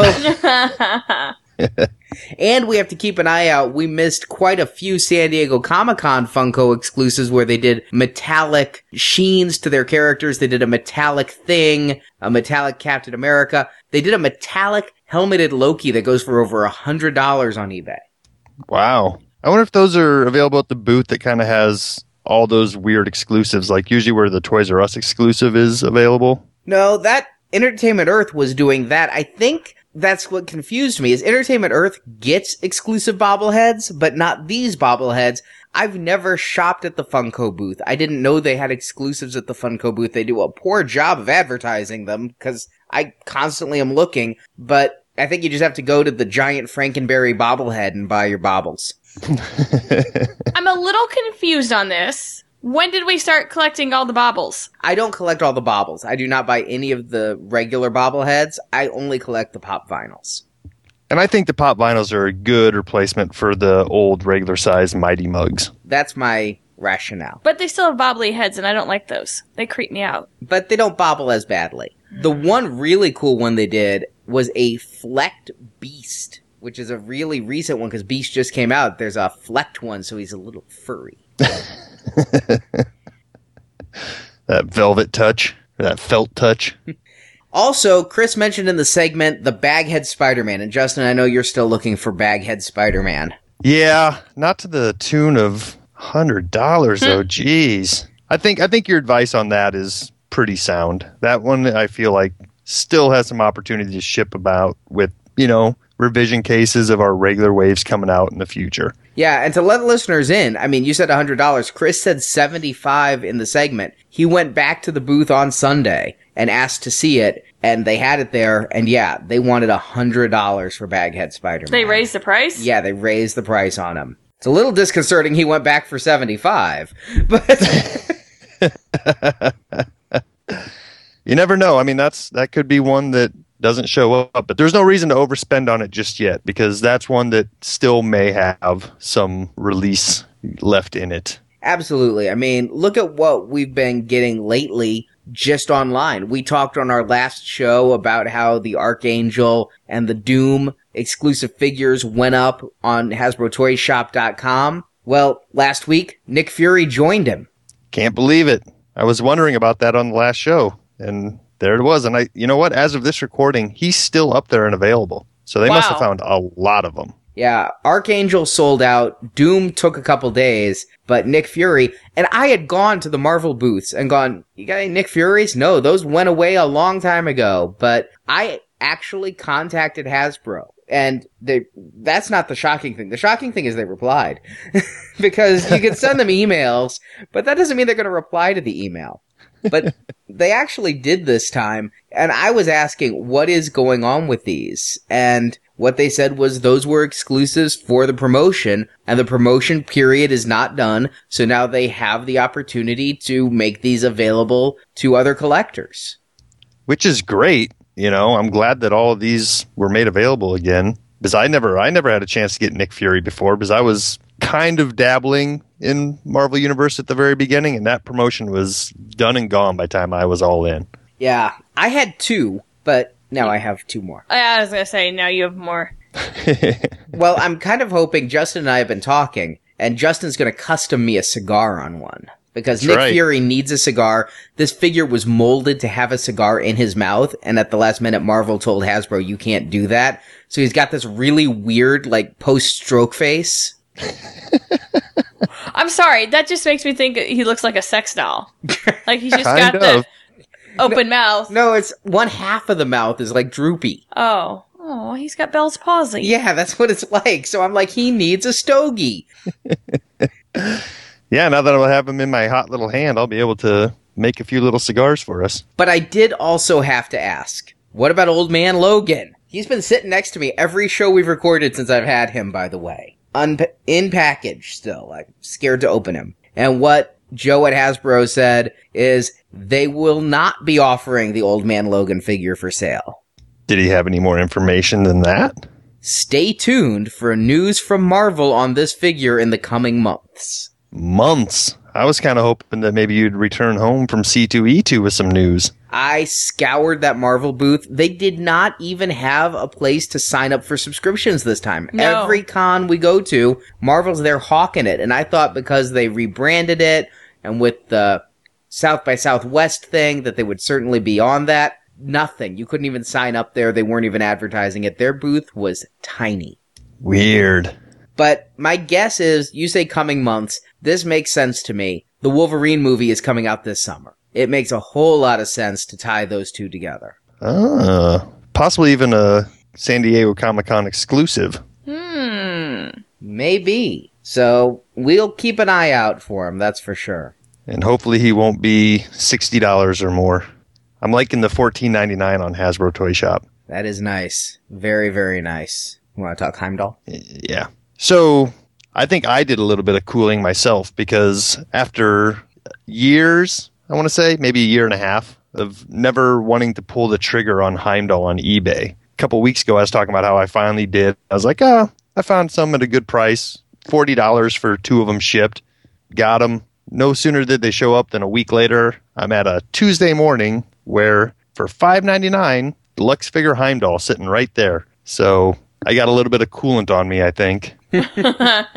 And we have to keep an eye out. We missed quite a few San Diego Comic-Con Funko exclusives where they did metallic sheens to their characters. They did a metallic thing, a metallic Captain America. They did a metallic helmeted Loki that goes for over $100 on eBay. Wow. I wonder if those are available at the booth that kind of has all those weird exclusives, like usually where the Toys R Us exclusive is available. No, that Entertainment Earth was doing that. I think that's what confused me, is Entertainment Earth gets exclusive bobbleheads, but not these bobbleheads. I've never shopped at the Funko booth. I didn't know they had exclusives at the Funko booth. They do a poor job of advertising them, because I constantly am looking, but I think you just have to go to the giant Frankenberry bobblehead and buy your baubles. I'm a little confused on this. When did we start collecting all the baubles? I don't collect all the baubles. I do not buy any of the regular bobbleheads. I only collect the pop vinyls. And I think the pop vinyls are a good replacement for the old regular size Mighty Mugs. That's my rationale. But they still have bobbly heads, and I don't like those. They creep me out. But they don't bobble as badly. The one really cool one they did was a Flecked Beast, which is a really recent one because Beast just came out. There's a Flecked one, so he's a little furry. That velvet touch, or that felt touch. Also, Chris mentioned in the segment the Baghead Spider-Man, and Justin, I know you're still looking for Baghead Spider-Man. Yeah, not to the tune of $100 though. Jeez, I think your advice on that is pretty sound. That one I feel like still has some opportunity to ship about with, revision cases of our regular waves coming out in the future. Yeah, and to let listeners in, I mean, you said $100. Chris said $75 in the segment. He went back to the booth on Sunday and asked to see it, and they had it there, and yeah, they wanted $100 for Baghead Spider-Man. They raised the price? Yeah, they raised the price on him. It's a little disconcerting he went back for $75, but... You never know. I mean, that could be one that doesn't show up, but there's no reason to overspend on it just yet, because that's one that still may have some release left in it. Absolutely. I mean, look at what we've been getting lately just online. We talked on our last show about how the Archangel and the Doom exclusive figures went up on HasbroToyShop.com. Well, last week, Nick Fury joined him. Can't believe it. I was wondering about that on the last show, and there it was. And you know what? As of this recording, he's still up there and available. So they must have found a lot of them. Yeah, Archangel sold out. Doom took a couple days, but Nick Fury, and I had gone to the Marvel booths and gone, you got any Nick Furies? No, those went away a long time ago. But I actually contacted Hasbro, and that's not the shocking thing. The shocking thing is they replied. Because you can send them emails, but that doesn't mean they're going to reply to the email. But they actually did this time, and I was asking, what is going on with these? And what they said was those were exclusives for the promotion, and the promotion period is not done, so now they have the opportunity to make these available to other collectors. Which is great. I'm glad that all of these were made available again, because I never had a chance to get Nick Fury before, because I was kind of dabbling in Marvel Universe at the very beginning, and that promotion was done and gone by the time I was all in. Yeah, I had 2, but now I have 2 more. I was going to say, now you have more. Well, I'm kind of hoping Justin and I have been talking, and Justin's going to custom me a cigar on one. Because Nick Fury needs a cigar. This figure was molded to have a cigar in his mouth, and at the last minute, Marvel told Hasbro, you can't do that. So he's got this really weird, post-stroke face. I'm sorry, that just makes me think he looks like a sex doll. He's just got the open mouth. No, it's one half of the mouth is droopy. Oh, Oh, he's got Bell's palsy. Yeah, that's what it's like. So I'm like, he needs a stogie. Yeah, now that I'll have him in my hot little hand, I'll be able to make a few little cigars for us. But I did also have to ask, what about old man Logan? He's been sitting next to me every show we've recorded since I've had him, by the way. In package still. I'm scared to open him. And what Joe at Hasbro said is they will not be offering the old man Logan figure for sale. Did he have any more information than that? Stay tuned for news from Marvel on this figure in the coming months. Months? I was kind of hoping that maybe you'd return home from C2E2 with some news. I scoured that Marvel booth. They did not even have a place to sign up for subscriptions this time. No. Every con we go to, Marvel's there hawking it. And I thought because they rebranded it and with the South by Southwest thing that they would certainly be on that. Nothing. You couldn't even sign up there. They weren't even advertising it. Their booth was tiny. Weird. But my guess is, you say coming months, this makes sense to me. The Wolverine movie is coming out this summer. It makes a whole lot of sense to tie those two together. Possibly even a San Diego Comic-Con exclusive. Maybe. So we'll keep an eye out for him, that's for sure. And hopefully he won't be $60 or more. I'm liking the $14.99 on Hasbro Toy Shop. That is nice. Very, very nice. You want to talk Heimdall? Yeah. So I think I did a little bit of cooling myself because after years, I want to say maybe a year and a half of never wanting to pull the trigger on Heimdall on eBay. A couple weeks ago, I was talking about how I finally did. I was like, I found some at a good price. $40 for 2 of them shipped. Got them. No sooner did they show up than a week later, I'm at a Tuesday morning where for $5.99, Deluxe Figure Heimdall sitting right there. So I got a little bit of coolant on me, I think. I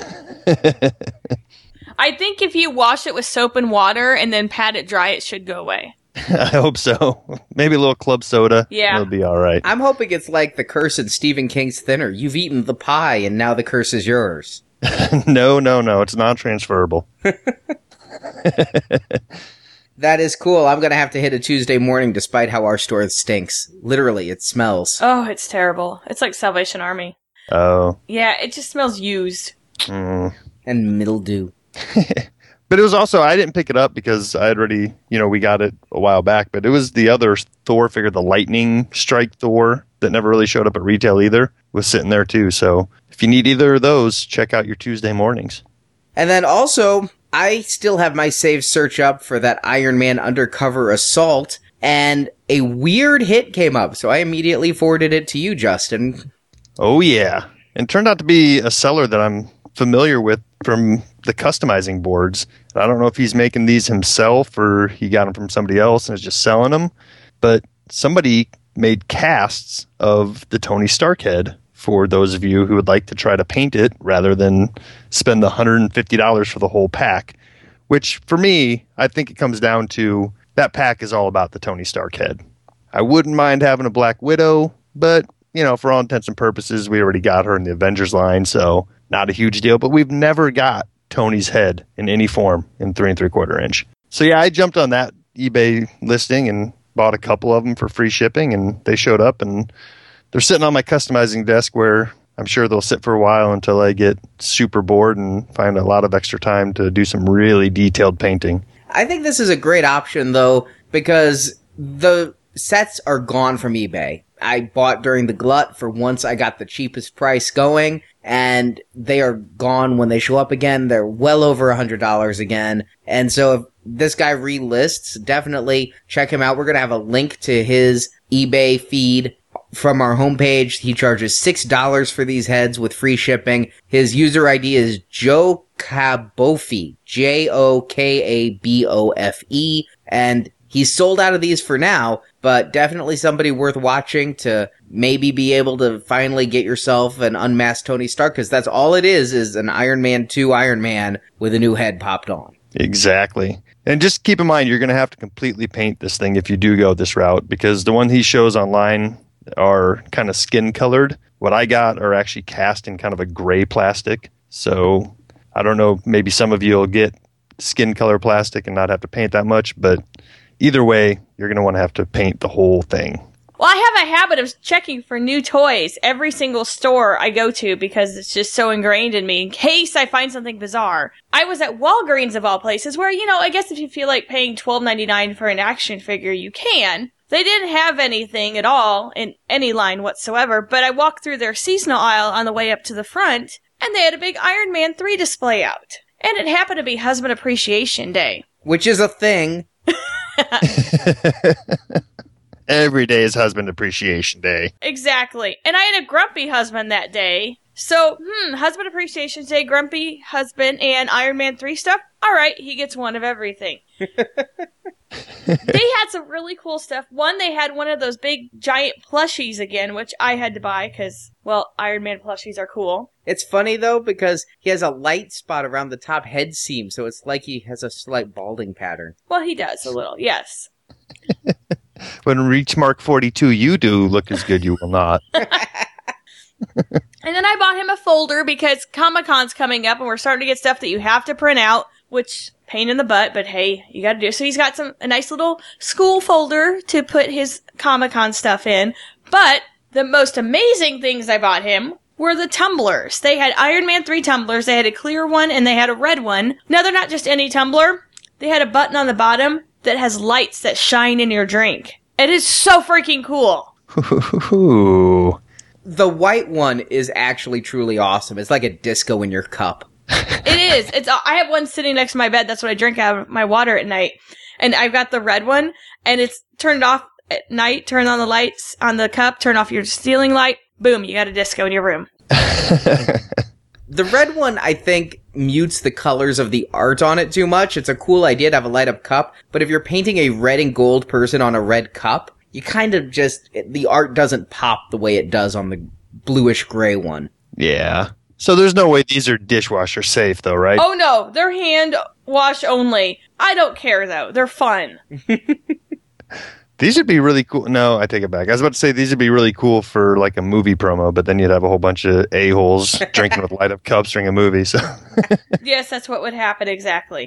think if you wash it with soap and water and then pat it dry, it should go away. I hope so. Maybe a little club soda. Yeah. It'll be all right. I'm hoping it's like the curse in Stephen King's Thinner. You've eaten the pie and now the curse is yours. No. It's non-transferable. That is cool. I'm going to have to hit a Tuesday morning despite how our store stinks. Literally, it smells. Oh, it's terrible. It's like Salvation Army. Oh. Yeah, it just smells used. And mildew. But it was also, I didn't pick it up because I had already, we got it a while back, but it was the other Thor figure, the Lightning Strike Thor, that never really showed up at retail either, was sitting there too. So if you need either of those, check out your Tuesday mornings. And then also, I still have my save search up for that Iron Man Undercover Assault, and a weird hit came up, so I immediately forwarded it to you, Justin. Oh, yeah. And turned out to be a seller that I'm familiar with from the customizing boards. I don't know if he's making these himself or he got them from somebody else and is just selling them, but somebody made casts of the Tony Stark head for those of you who would like to try to paint it rather than spend the $150 for the whole pack, which for me, I think it comes down to that pack is all about the Tony Stark head. I wouldn't mind having a Black Widow, but, for all intents and purposes, we already got her in the Avengers line, so not a huge deal, but we've never got Tony's head in any form in 3 3/4 inch. So yeah, I jumped on that eBay listing and bought a couple of them for free shipping, and they showed up, and they're sitting on my customizing desk where I'm sure they'll sit for a while until I get super bored and find a lot of extra time to do some really detailed painting. I think this is a great option, though, because the sets are gone from eBay. I bought during the glut for once I got the cheapest price going, and they are gone when they show up again. They're well over $100 again. And so if this guy relists, definitely check him out. We're going to have a link to his eBay feed from our homepage. He charges $6 for these heads with free shipping. His user ID is Joe Kabofe, Jokabofe, and he's sold out of these for now, but definitely somebody worth watching to maybe be able to finally get yourself an unmasked Tony Stark, because that's all it is an Iron Man 2 Iron Man with a new head popped on. Exactly. And just keep in mind, you're going to have to completely paint this thing if you do go this route, because the one he shows online are kind of skin colored. What I got are actually cast in kind of a gray plastic. So I don't know, maybe some of you will get skin color plastic and not have to paint that much, but either way, you're going to want to have to paint the whole thing. Well, I have a habit of checking for new toys every single store I go to because it's just so ingrained in me in case I find something bizarre. I was at Walgreens of all places where, I guess if you feel like paying $12.99 for an action figure, you can. They didn't have anything at all in any line whatsoever, but I walked through their seasonal aisle on the way up to the front, and they had a big Iron Man 3 display out. And it happened to be Husband Appreciation Day. Which is a thing. Every day is Husband Appreciation Day. Exactly. And I had a grumpy husband that day. So, Husband Appreciation Day, grumpy husband, and Iron Man 3 stuff. All right, he gets one of everything. They had some really cool stuff. One, they had one of those big giant plushies again, which I had to buy because, Iron Man plushies are cool. It's funny, though, because he has a light spot around the top head seam, so it's like he has a slight balding pattern. Well, he does a little, yes. When reach Mark 42, you do look as good, you will not. And then I bought him a folder because Comic-Con's coming up and we're starting to get stuff that you have to print out, which, pain in the butt, but hey, you gotta do it. So he's got a nice little school folder to put his Comic-Con stuff in. But the most amazing things I bought him were the tumblers. They had Iron Man 3 tumblers. They had a clear one and they had a red one. Now, they're not just any tumbler. They had a button on the bottom that has lights that shine in your drink. It is so freaking cool. Ooh. The white one is actually truly awesome. It's like a disco in your cup. It is. I have one sitting next to my bed. That's what I drink out of my water at night. And I've got the red one, and it's turned off at night. Turn on the lights on the cup. Turn off your ceiling light. Boom, you got a disco in your room. The red one, I think, mutes the colors of the art on it too much. It's a cool idea to have a light-up cup, but if you're painting a red and gold person on a red cup, you kind of the art doesn't pop the way it does on the bluish-gray one. Yeah. So there's no way these are dishwasher safe, though, right? Oh, no. They're hand wash only. I don't care, though. They're fun. These would be really cool. No, I take it back. I was about to say these would be really cool for like a movie promo, but then you'd have a whole bunch of a-holes drinking with light-up cups during a movie. So yes, that's what would happen exactly.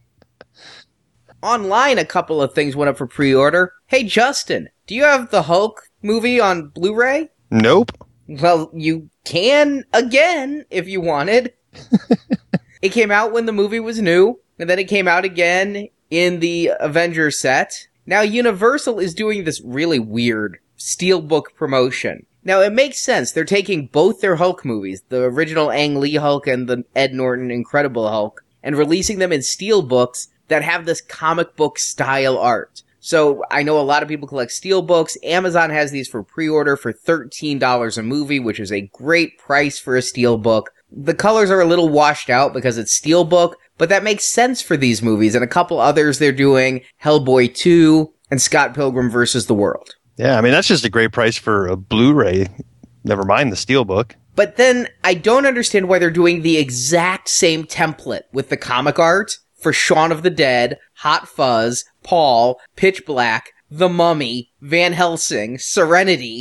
Online, a couple of things went up for pre-order. Hey, Justin, do you have the Hulk movie on Blu-ray? Nope. Well, you can again if you wanted. It came out when the movie was new, and then it came out again in the Avengers set. Now, Universal is doing this really weird Steelbook promotion. Now, it makes sense. They're taking both their Hulk movies, the original Ang Lee Hulk and the Ed Norton Incredible Hulk, and releasing them in Steelbooks that have this comic book style art. So, I know a lot of people collect Steelbooks. Amazon has these for pre-order for $13 a movie, which is a great price for a Steelbook. The colors are a little washed out because it's Steelbook, but that makes sense for these movies, and a couple others they're doing, Hellboy 2 and Scott Pilgrim vs. the World. Yeah, I mean, that's just a great price for a Blu-ray, never mind the Steelbook. But then, I don't understand why they're doing the exact same template with the comic art for Shaun of the Dead, Hot Fuzz, Paul, Pitch Black, The Mummy, Van Helsing, Serenity.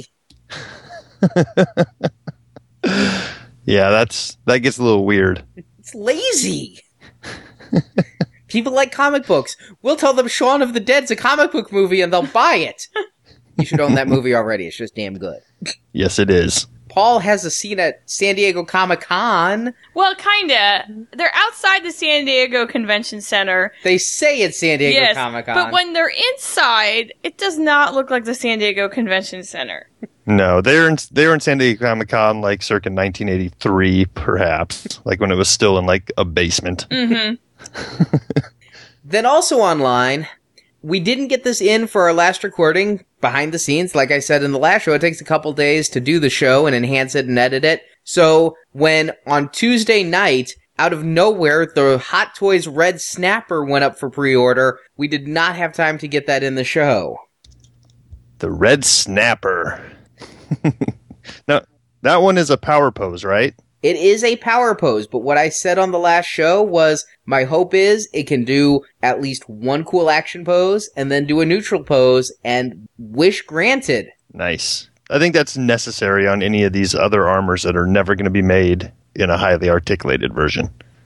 Yeah, that gets a little weird. It's lazy. People like comic books. We'll tell them Shaun of the Dead's a comic book movie and they'll buy it. You should own that movie already. It's just damn good. Yes, it is. Paul has a scene at San Diego Comic-Con. Well, kinda. They're outside the San Diego Convention Center. They say it's San Diego yes, Comic-Con. But when they're inside, it does not look like the San Diego Convention Center. No, they were in San Diego Comic-Con like circa 1983, perhaps, like when it was still in like a basement. Mm-hmm. Then also online, we didn't get this in for our last recording behind the scenes. Like I said in the last show, it takes a couple days to do the show and enhance it and edit it. So when on Tuesday night, out of nowhere, the Hot Toys Red Snapper went up for pre-order, we did not have time to get that in the show. The Red Snapper. Now, that one is a power pose, right? It is a power pose, but what I said on the last show was my hope is it can do at least one cool action pose and then do a neutral pose, and wish granted. Nice. I think that's necessary on any of these other armors that are never going to be made in a highly articulated version.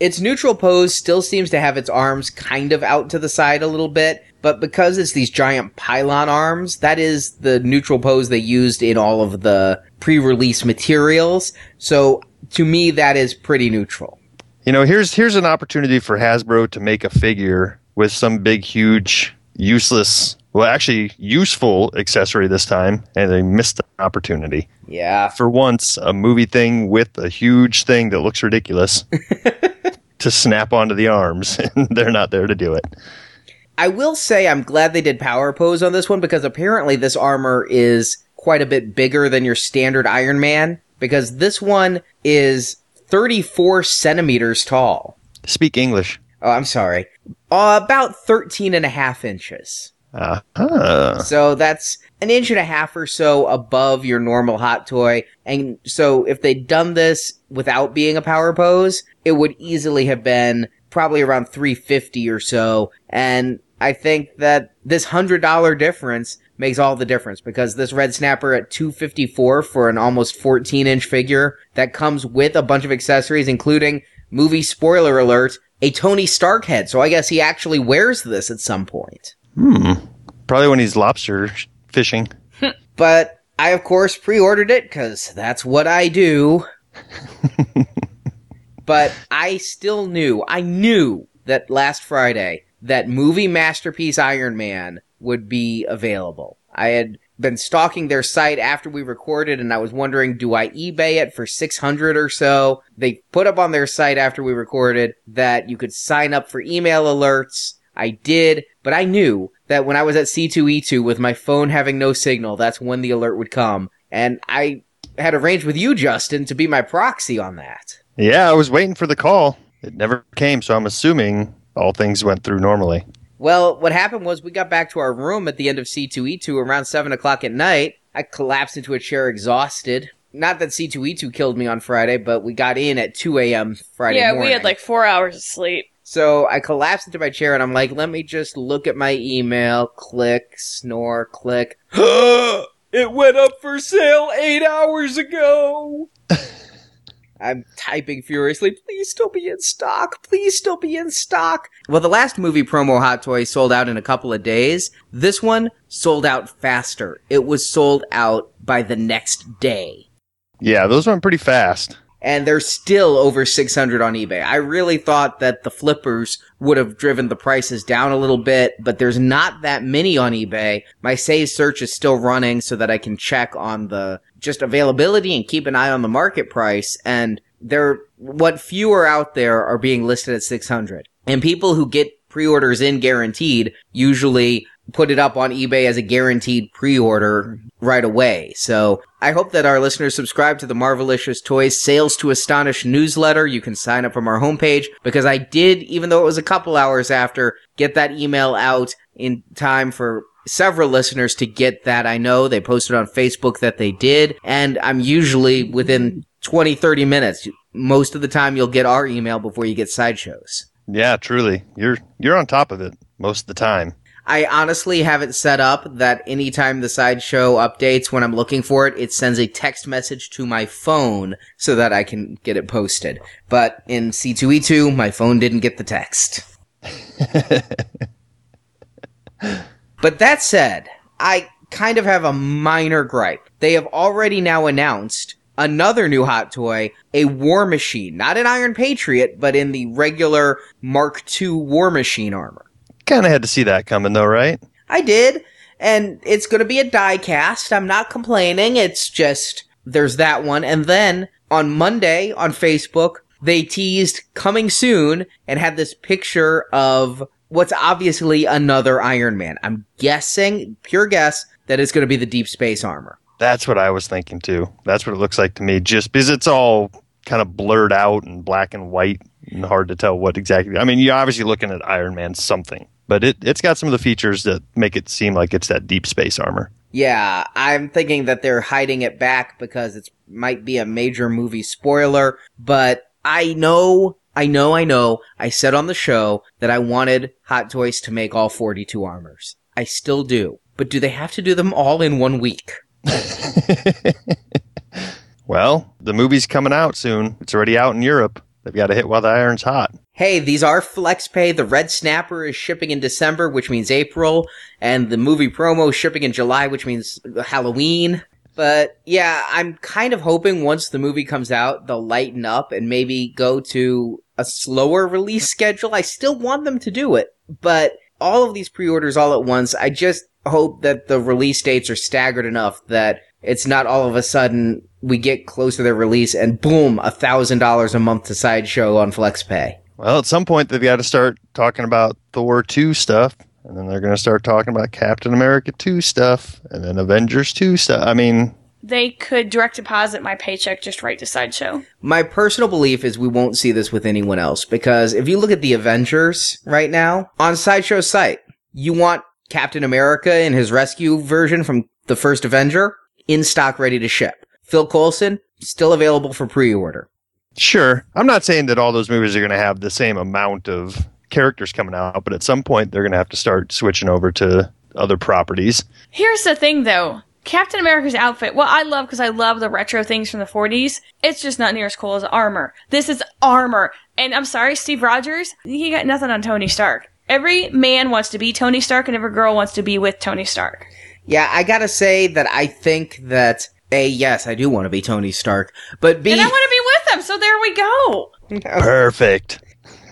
Its neutral pose still seems to have its arms kind of out to the side a little bit, but because it's these giant pylon arms, that is the neutral pose they used in all of the pre-release materials. So to me, that is pretty neutral. You know, here's an opportunity for Hasbro to make a figure with some big, huge, useless, well, actually useful accessory this time, and they missed the opportunity. Yeah. For once, a movie thing with a huge thing that looks ridiculous to snap onto the arms, and they're not there to do it. I will say I'm glad they did power pose on this one, because apparently this armor is quite a bit bigger than your standard Iron Man, because this one is 34 centimeters tall. Speak English. Oh, I'm sorry. About 13 and a half inches. So that's an inch and a half or so above your normal Hot Toy. And so if they'd done this without being a power pose, it would easily have been probably around $350 or so. And I think that this $100 difference makes all the difference, because this Red Snapper at $254 for an almost 14-inch figure that comes with a bunch of accessories, including, movie spoiler alert, a Tony Stark head. So I guess he actually wears this at some point. Probably when he's lobster fishing. But I, of course, pre-ordered it, because that's what I do. But I knew that last Friday that movie masterpiece Iron Man would be available. I had been stalking their site after we recorded, and I was wondering, do I eBay it for $600 or so? They put up on their site after we recorded that you could sign up for email alerts. I did, but I knew that when I was at C2E2 with my phone having no signal, that's when the alert would come. And I had arranged with you, Justin, to be my proxy on that. Yeah, I was waiting for the call. It never came, so I'm assuming all things went through normally. Well, what happened was we got back to our room at the end of C2E2 around 7 o'clock at night. I collapsed into a chair exhausted. Not that C2E2 killed me on Friday, but we got in at 2 a.m. Friday morning. Yeah, we had like 4 hours of sleep. So I collapsed into my chair and I'm like, let me just look at my email. Click, snore, click. It went up for sale 8 hours ago. I'm typing furiously, please still be in stock, please still be in stock. Well, the last movie promo Hot Toy sold out in a couple of days. This one sold out faster. It was sold out by the next day. Yeah, those went pretty fast. And they're still over $600 on eBay. I really thought that the flippers would have driven the prices down a little bit, but there's not that many on eBay. My save search is still running so that I can check on the just availability and keep an eye on the market price. And what fewer out there are being listed at $600. And people who get pre-orders in guaranteed usually put it up on eBay as a guaranteed pre-order right away. So I hope that our listeners subscribe to the Marvelicious Toys Sales to Astonish newsletter. You can sign up from our homepage, because I did, even though it was a couple hours after, get that email out in time for several listeners to get that. I know they posted on Facebook that they did, and I'm usually within 20, 30 minutes. Most of the time you'll get our email before you get Sideshows. Yeah, truly. You're on top of it most of the time. I honestly have it set up that anytime the Sideshow updates, when I'm looking for it, it sends a text message to my phone so that I can get it posted. But in C2E2, my phone didn't get the text. But that said, I kind of have a minor gripe. They have already now announced another new Hot Toy, a War Machine. Not an Iron Patriot, but in the regular Mark II War Machine armor. Kind of had to see that coming, though, right? I did, and it's going to be a die cast. I'm not complaining. It's just, there's that one. And then, on Monday, on Facebook, they teased coming soon and had this picture of what's obviously another Iron Man. I'm guessing, pure guess, that it's going to be the Deep Space armor. That's what I was thinking, too. That's what it looks like to me, just because it's all kind of blurred out and black and white and hard to tell what exactly. I mean, you're obviously looking at Iron Man something, but it's got some of the features that make it seem like it's that Deep Space armor. Yeah, I'm thinking that they're hiding it back because it might be a major movie spoiler, but I know. I said on the show that I wanted Hot Toys to make all 42 armors. I still do. But do they have to do them all in 1 week? Well, the movie's coming out soon. It's already out in Europe. They've got to hit while the iron's hot. Hey, these are FlexPay. The Red Snapper is shipping in December, which means April, and the movie promo is shipping in July, which means Halloween. But yeah, I'm kind of hoping once the movie comes out, they'll lighten up and maybe go to a slower release schedule. I still want them to do it, but all of these pre-orders all at once, I just hope that the release dates are staggered enough that it's not all of a sudden we get close to their release and boom, $1,000 a month to Sideshow on FlexPay. Well, at some point, they've got to start talking about Thor 2 stuff, and then they're going to start talking about Captain America 2 stuff, and then Avengers 2 stuff. I mean, they could direct deposit my paycheck just right to Sideshow. My personal belief is we won't see this with anyone else, because if you look at the Avengers right now, on Sideshow's site, you want Captain America in his rescue version from the first Avenger, in stock, ready to ship. Phil Coulson, still available for pre-order. Sure. I'm not saying that all those movies are going to have the same amount of characters coming out, but at some point they're going to have to start switching over to other properties. Here's the thing, though. Captain America's outfit, well, I love because I love the retro things from the 40s. It's just not near as cool as armor. This is armor. And I'm sorry, Steve Rogers, he got nothing on Tony Stark. Every man wants to be Tony Stark and every girl wants to be with Tony Stark. Yeah, I gotta say that I think that A, yes, I do want to be Tony Stark, but B... And I want to be with him, so there we go. Perfect.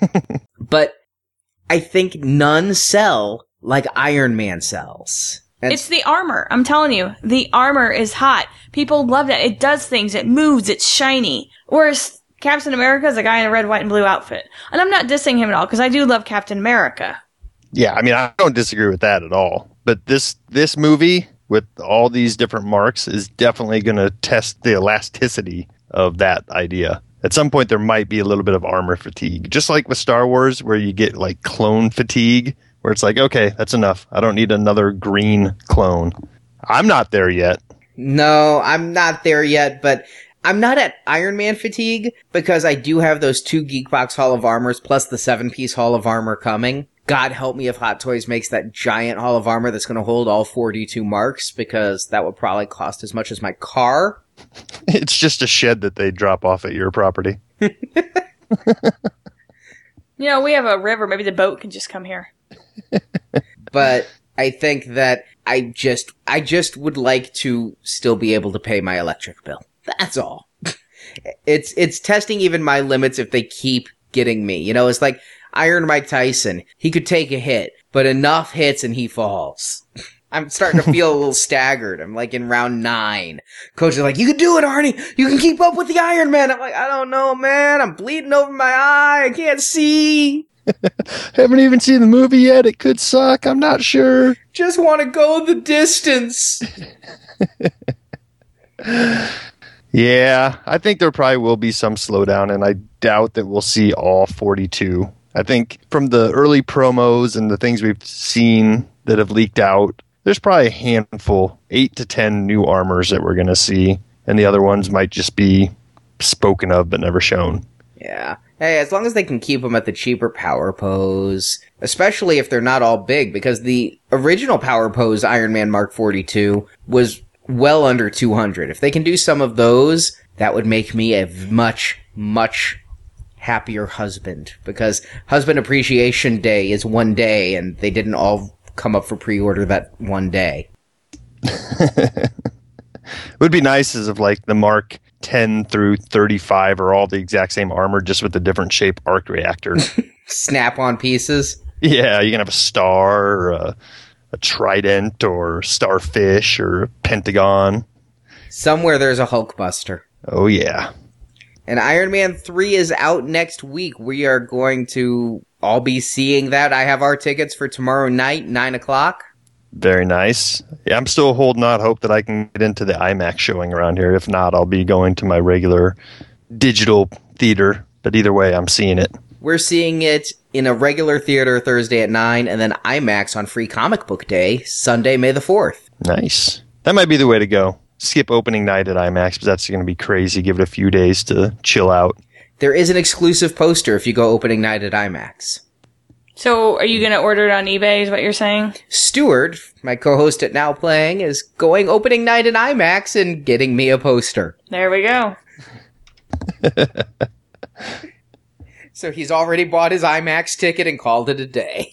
But I think none sell like Iron Man sells. And it's the armor. I'm telling you, the armor is hot. People love it. It does things. It moves. It's shiny. Whereas Captain America is a guy in a red, white, and blue outfit. And I'm not dissing him at all, because I do love Captain America. Yeah, I mean, I don't disagree with that at all. But this movie, with all these different marks, is definitely going to test the elasticity of that idea. At some point, there might be a little bit of armor fatigue. Just like with Star Wars, where you get like clone fatigue, where it's like, okay, that's enough. I don't need another green clone. I'm not there yet. No, I'm not there yet, but I'm not at Iron Man fatigue because I do have those 2 Geekbox Hall of Armors plus the 7-piece Hall of Armor coming. God help me if Hot Toys makes that giant Hall of Armor that's going to hold all 42 marks, because that would probably cost as much as my car. It's just a shed that they drop off at your property. You know, we have a river. Maybe the boat can just come here. But I think that I just would like to still be able to pay my electric bill. That's all. It's testing even my limits if they keep getting me. You know, it's like Iron Mike Tyson. He could take a hit, but enough hits and he falls. I'm starting to feel a little staggered. I'm like in round 9. Coach is like, you can do it, Arnie. You can keep up with the Iron Man. I'm like, I don't know, man. I'm bleeding over my eye. I can't see. Haven't even seen the movie yet. It could suck. I'm not sure. Just want to go the distance. Yeah, I think there probably will be some slowdown, and I doubt that we'll see all 42. I think from the early promos and the things we've seen that have leaked out, there's probably a handful, 8 to 10 new armors that we're going to see, and the other ones might just be spoken of but never shown. Yeah. Hey, as long as they can keep them at the cheaper Power Pose, especially if they're not all big, because the original Power Pose Iron Man Mark 42 was well under 200. If they can do some of those, that would make me a much, much happier husband, because Husband Appreciation Day is one day, and they didn't all come up for pre-order that one day. It would be nice as if like the Mark 10 through 35 are all the exact same armor, just with a different shape arc reactor. Snap-on pieces. Yeah, you can have a star, or a trident, or starfish, or a pentagon. Somewhere there's a Hulkbuster. Oh, yeah. And Iron Man 3 is out next week. We are going to all be seeing that. I have our tickets for tomorrow night, 9 o'clock. Very nice. Yeah, I'm still holding out hope that I can get into the IMAX showing around here. If not, I'll be going to my regular digital theater. But either way, I'm seeing it. We're seeing it in a regular theater Thursday at 9, and then IMAX on Free Comic Book Day, Sunday, May the 4th. Nice. That might be the way to go. Skip opening night at IMAX, because that's going to be crazy. Give it a few days to chill out. There is an exclusive poster if you go opening night at IMAX. So, are you going to order it on eBay, is what you're saying? Stuart, my co-host at Now Playing, is going opening night at IMAX and getting me a poster. There we go. So he's already bought his IMAX ticket and called it a day.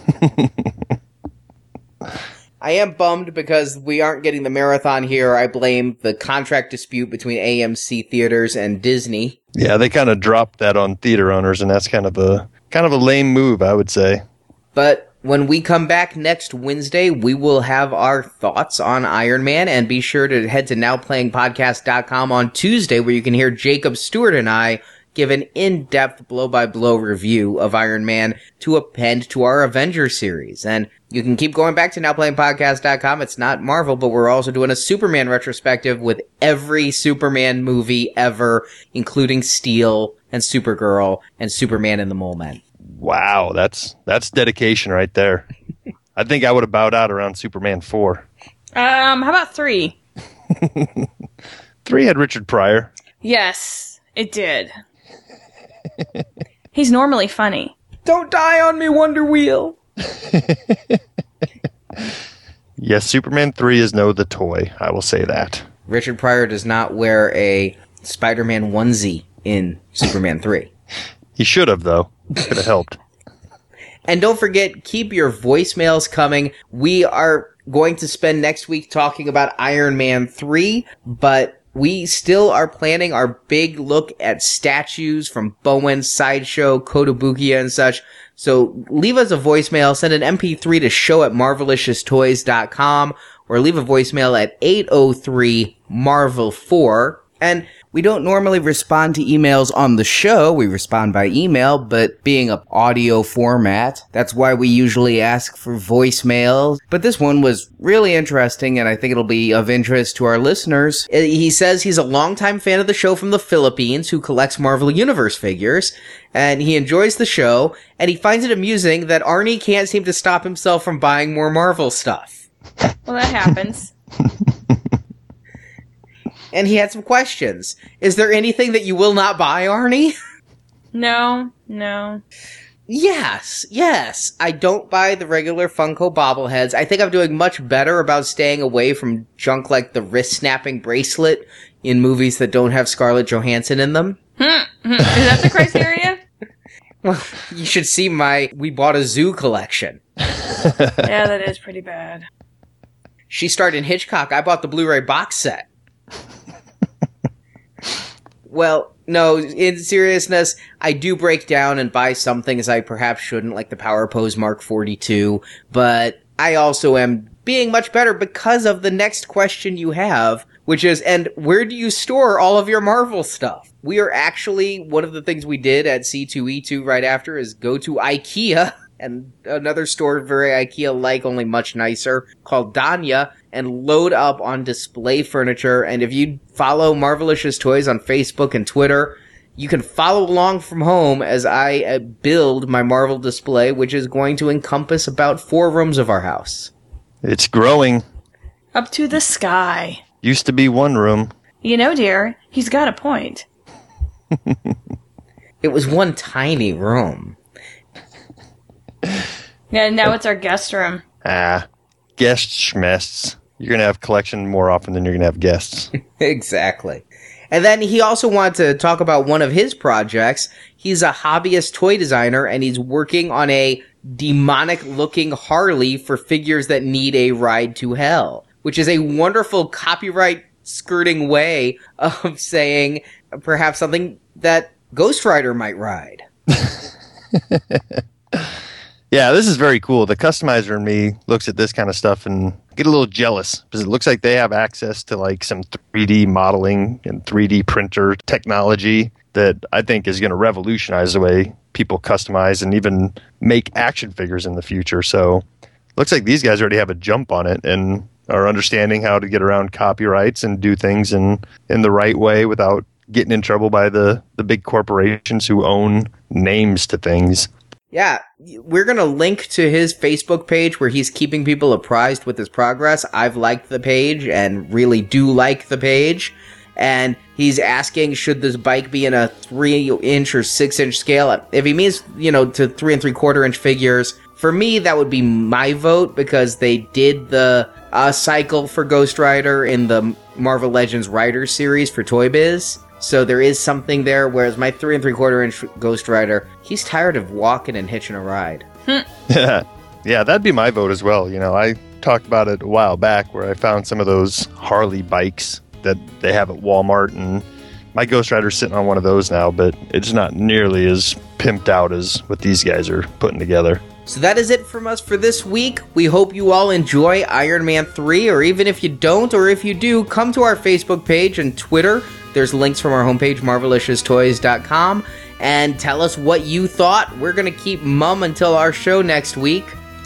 I am bummed because we aren't getting the marathon here. I blame the contract dispute between AMC Theaters and Disney. Yeah, they kind of dropped that on theater owners, and that's kind of a lame move, I would say. But when we come back next Wednesday, we will have our thoughts on Iron Man, and be sure to head to nowplayingpodcast.com on Tuesday, where you can hear Jacob Stewart and I give an in-depth blow-by-blow review of Iron Man to append to our Avengers series. And you can keep going back to nowplayingpodcast.com. It's not Marvel, but we're also doing a Superman retrospective with every Superman movie ever, including Steel and Supergirl and Superman and the Mole Men. Wow, that's dedication right there. I think I would have bowed out around Superman 4. How about 3? 3 had Richard Pryor. Yes, it did. He's normally funny. Don't die on me, Wonder Wheel! Yes, Superman 3 is no the toy. I will say that. Richard Pryor does not wear a Spider-Man onesie in Superman 3. He should have, though. Could have helped. And don't forget, keep your voicemails coming. We are going to spend next week talking about Iron Man 3, but we still are planning our big look at statues from Bowen, Sideshow, Kotobukiya, and such. So leave us a voicemail, send an MP3 to show@marvelicioustoys.com, or leave a voicemail at 803-MARVEL4. And we don't normally respond to emails on the show. We respond by email, but being an audio format, that's why we usually ask for voicemails. But this one was really interesting, and I think it'll be of interest to our listeners. He says he's a longtime fan of the show from the Philippines who collects Marvel Universe figures, and he enjoys the show, and he finds it amusing that Arnie can't seem to stop himself from buying more Marvel stuff. Well, that happens. And he had some questions. Is there anything that you will not buy, Arnie? No. Yes. I don't buy the regular Funko bobbleheads. I think I'm doing much better about staying away from junk like the wrist-snapping bracelet in movies that don't have Scarlett Johansson in them. Is that the criteria? Well, you should see my We Bought a Zoo collection. Yeah, that is pretty bad. She starred in Hitchcock. I bought the Blu-ray box set. Well, no, in seriousness, I do break down and buy some things I perhaps shouldn't, like the Power Pose Mark 42, but I also am being much better because of the next question you have, which is, and where do you store all of your Marvel stuff? We are actually, one of the things we did at C2E2 right after is go to IKEA, and another store very IKEA-like, only much nicer, called Danya, and load up on display furniture. And if you follow Marvelicious Toys on Facebook and Twitter, you can follow along from home as I build my Marvel display, which is going to encompass about 4 rooms of our house. It's growing. Up to the sky. Used to be 1 room. You know, dear, he's got a point. It was 1 tiny room. Yeah, now it's our guest room. Guest schmests. You're going to have collection more often than you're going to have guests. Exactly. And then he also wanted to talk about one of his projects. He's a hobbyist toy designer, and he's working on a demonic-looking Harley for figures that need a ride to hell, which is a wonderful copyright-skirting way of saying perhaps something that Ghost Rider might ride. Yeah, this is very cool. The customizer in me looks at this kind of stuff and get a little jealous because it looks like they have access to like some 3D modeling and 3D printer technology that I think is going to revolutionize the way people customize and even make action figures in the future. So looks like these guys already have a jump on it and are understanding how to get around copyrights and do things in the right way without getting in trouble by the big corporations who own names to things. Yeah, we're going to link to his Facebook page where he's keeping people apprised with his progress. I've liked the page and really do like the page. And he's asking, should this bike be in a 3-inch or 6-inch scale? If he means, to 3 3/4-inch figures, for me, that would be my vote because they did the cycle for Ghost Rider in the Marvel Legends Riders series for Toy Biz. So there is something there, whereas my 3 3/4-inch Ghost Rider, he's tired of walking and hitching a ride. Yeah, that'd be my vote as well. You know, I talked about it a while back where I found some of those Harley bikes that they have at Walmart, and my Ghost Rider's sitting on one of those now, but it's not nearly as pimped out as what these guys are putting together. So that is it from us for this week. We hope you all enjoy Iron Man 3, or even if you don't, or if you do, come to our Facebook page and Twitter. There's links from our homepage, marvelicioustoys.com, and tell us what you thought. We're going to keep mum until our show next week.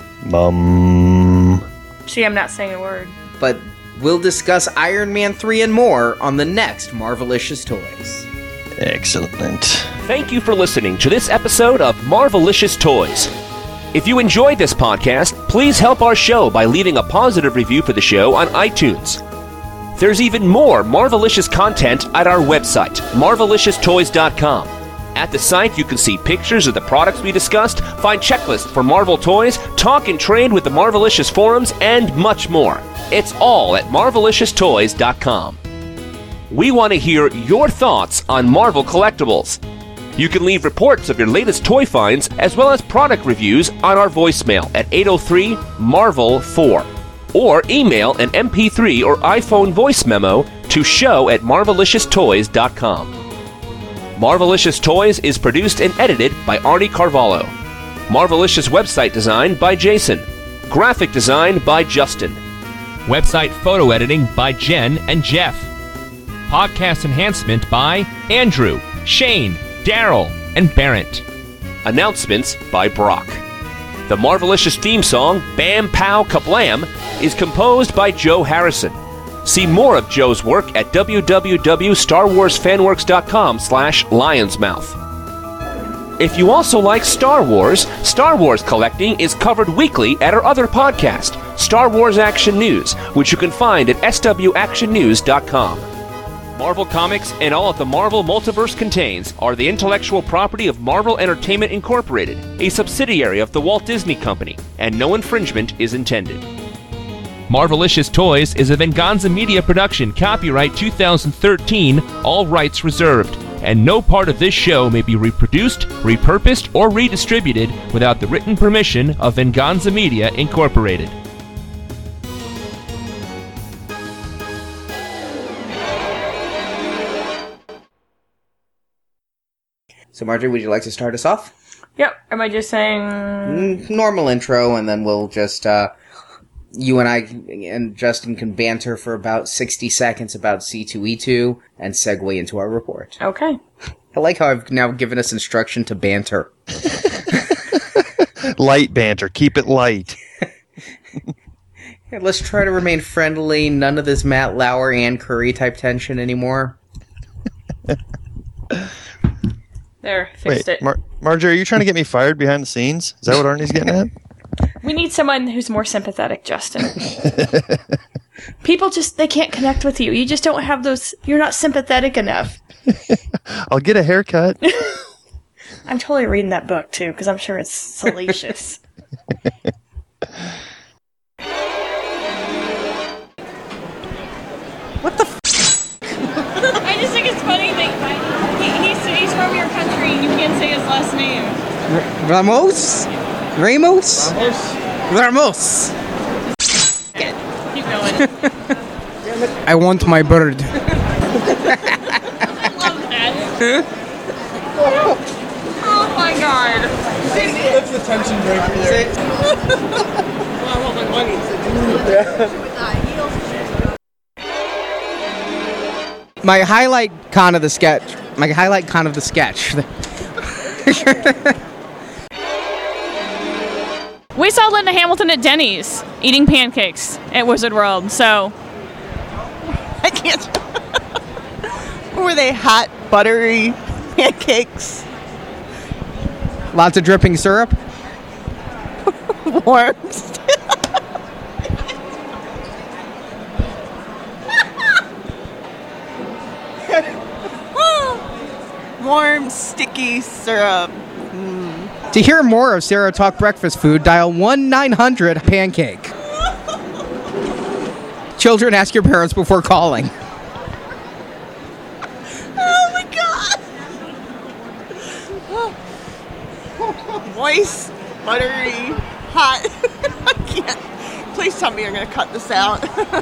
Mum. See, I'm not saying a word. But we'll discuss Iron Man 3 and more on the next Marvelicious Toys. Excellent. Thank you for listening to this episode of Marvelicious Toys. If you enjoyed this podcast, please help our show by leaving a positive review for the show on iTunes. There's even more Marvelicious content at our website, marvelicioustoys.com. At the site, you can see pictures of the products we discussed, find checklists for Marvel toys, talk and trade with the Marvelicious forums, and much more. It's all at marvelicioustoys.com. We want to hear your thoughts on Marvel collectibles. You can leave reports of your latest toy finds as well as product reviews on our voicemail at 803-MARVEL-4 or email an MP3 or iPhone voice memo to show@marvelicioustoys.com. Marvelicious Toys is produced and edited by Arnie Carvalho. Marvelicious website design by Jason. Graphic design by Justin. Website photo editing by Jen and Jeff. Podcast enhancement by Andrew, Shane, Daryl, and Barrett. Announcements by Brock. The Marvelicious theme song, Bam Pow Kablam, is composed by Joe Harrison. See more of Joe's work at www.starwarsfanworks.com/lionsmouth. If you also like Star Wars collecting is covered weekly at our other podcast, Star Wars Action News, which you can find at swactionnews.com. Marvel Comics and all that the Marvel Multiverse contains are the intellectual property of Marvel Entertainment Incorporated, a subsidiary of the Walt Disney Company, and no infringement is intended. Marvelicious Toys is a Venganza Media production, copyright 2013, all rights reserved, and no part of this show may be reproduced, repurposed, or redistributed without the written permission of Venganza Media Incorporated. So, Marjorie, would you like to start us off? Yep. Am I just saying... Normal intro, and then we'll just, you and I and Justin can banter for about 60 seconds about C2E2 and segue into our report. Okay. I like how I've now given us instruction to banter. Light banter. Keep it light. Yeah, let's try to remain friendly. None of this Matt Lauer, Ann Curry type tension anymore. There, fixed it. Marjorie, are you trying to get me fired behind the scenes? Is that what Arnie's getting at? We need someone who's more sympathetic, Justin. People just, they can't connect with you. You just don't have those, you're not sympathetic enough. I'll get a haircut. I'm totally reading that book, too, because I'm sure it's salacious. What the I just think it's funny that he's from your country and you can't say his last name. Ramos? Keep going. I want my bird. I love that. Oh my god. That's the tension breaker there. Well, I want my money. My highlight con of the sketch. We saw Linda Hamilton at Denny's eating pancakes at Wizard World, so... I can't. Were they hot, buttery pancakes? Lots of dripping syrup. Worms. Warm, sticky syrup. To hear more of Sarah Talk Breakfast Food, dial 1-900-PANCAKE. Children, ask your parents before calling. Oh moist, buttery, hot. I can't. Please tell me you're going to cut this out.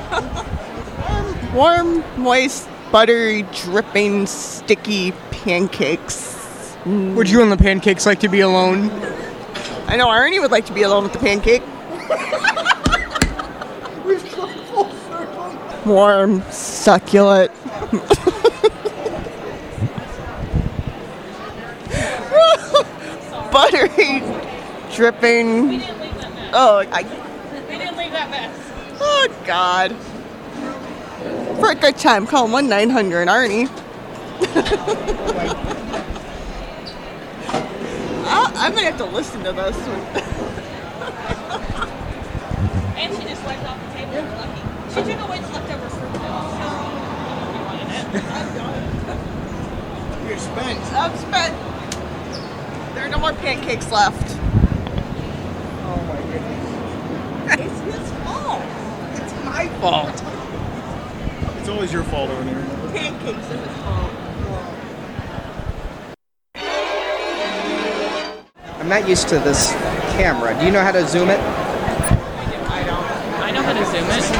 Warm, moist, buttery, dripping, sticky pancakes. Would you and the pancakes like to be alone? I know Arnie would like to be alone with the pancake. Warm, succulent. Buttery, dripping. Oh, We didn't leave that mess. Oh, God. For a good time, call 1-900-ARNIE. I'm going to have to listen to this one. And she just wiped off the table. You're lucky. She took away the leftover fruit. You're spent. I'm spent. There are no more pancakes left. Oh my goodness. It's his fault. It's my fault. It's always your fault, Arnie. Pancakes are his fault. I'm not used to this camera. Do you know how to zoom it? I know how to zoom it.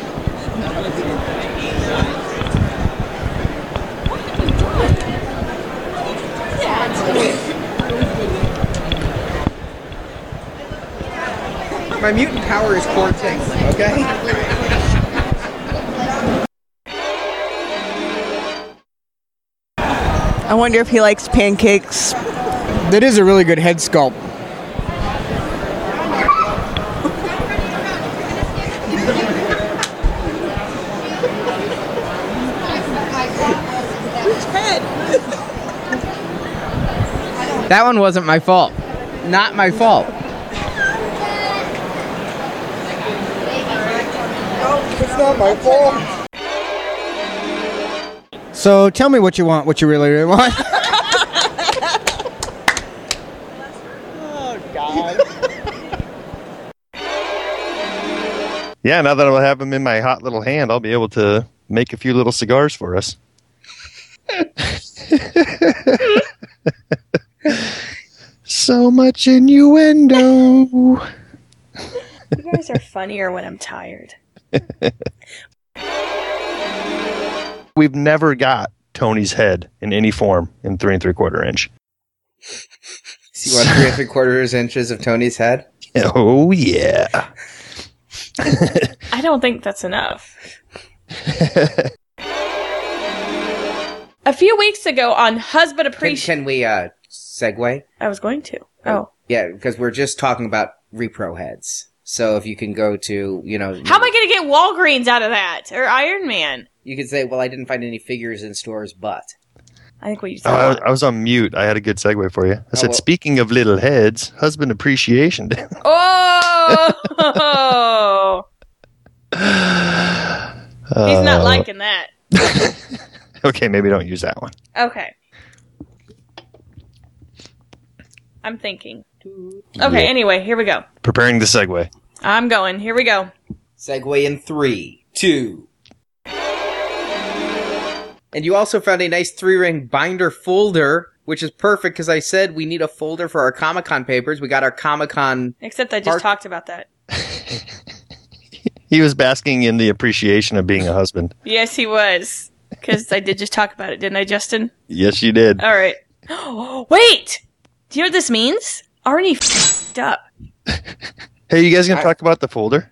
My mutant power is core tingling, okay? I wonder if he likes pancakes. That is a really good head sculpt. That one wasn't my fault. Not my fault. It's not my fault. So tell me what you want, what you really, really want. Oh, God. Yeah, now that I'll have them in my hot little hand, I'll be able to make a few little cigars for us. So much innuendo. You guys are funnier when I'm tired. We've never got Tony's head in any form in 3 3/4 inch. See what 3 3/4 inches of Tony's head? Oh, yeah. I don't think that's enough. A few weeks ago on Husband Appreciation... Can we segue? I was going to. Oh. Yeah, because we're just talking about repro heads. So if you can go to, How am I going to get Walgreens out of that? Or Iron Man? you could say, well, I didn't find any figures in stores, but... I think what you said. I was on mute. I had a good segue for you. I said, well. speaking of little heads, Husband Appreciation Day. Oh! He's not liking that. Okay, maybe don't use that one. Okay. I'm thinking. Okay, anyway, here we go. Preparing the segue. I'm going. Here we go. Segue in 3, 2. And you also found a nice 3-ring binder folder, which is perfect because I said we need a folder for our Comic-Con papers. We got our Comic-Con... Except I just talked about that. He was basking in the appreciation of being a husband. Yes, he was. Because I did just talk about it, didn't I, Justin? Yes, you did. All right. Wait! Do you know what this means? Arnie f***ed up. Hey, you guys going to talk about the folder?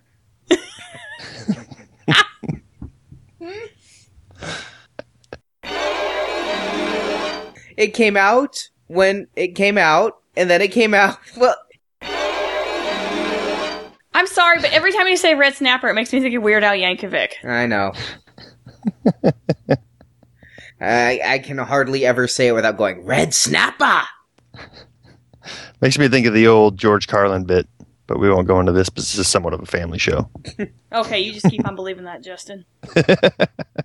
It came out when it came out, and then it came out... Well... I'm sorry, but every time you say Red Snapper, it makes me think of Weird Al Yankovic. I know. I can hardly ever say it without going, Red Snapper! Makes me think of the old George Carlin bit, but we won't go into this, but this is somewhat of a family show. Okay, you just keep on believing that, Justin.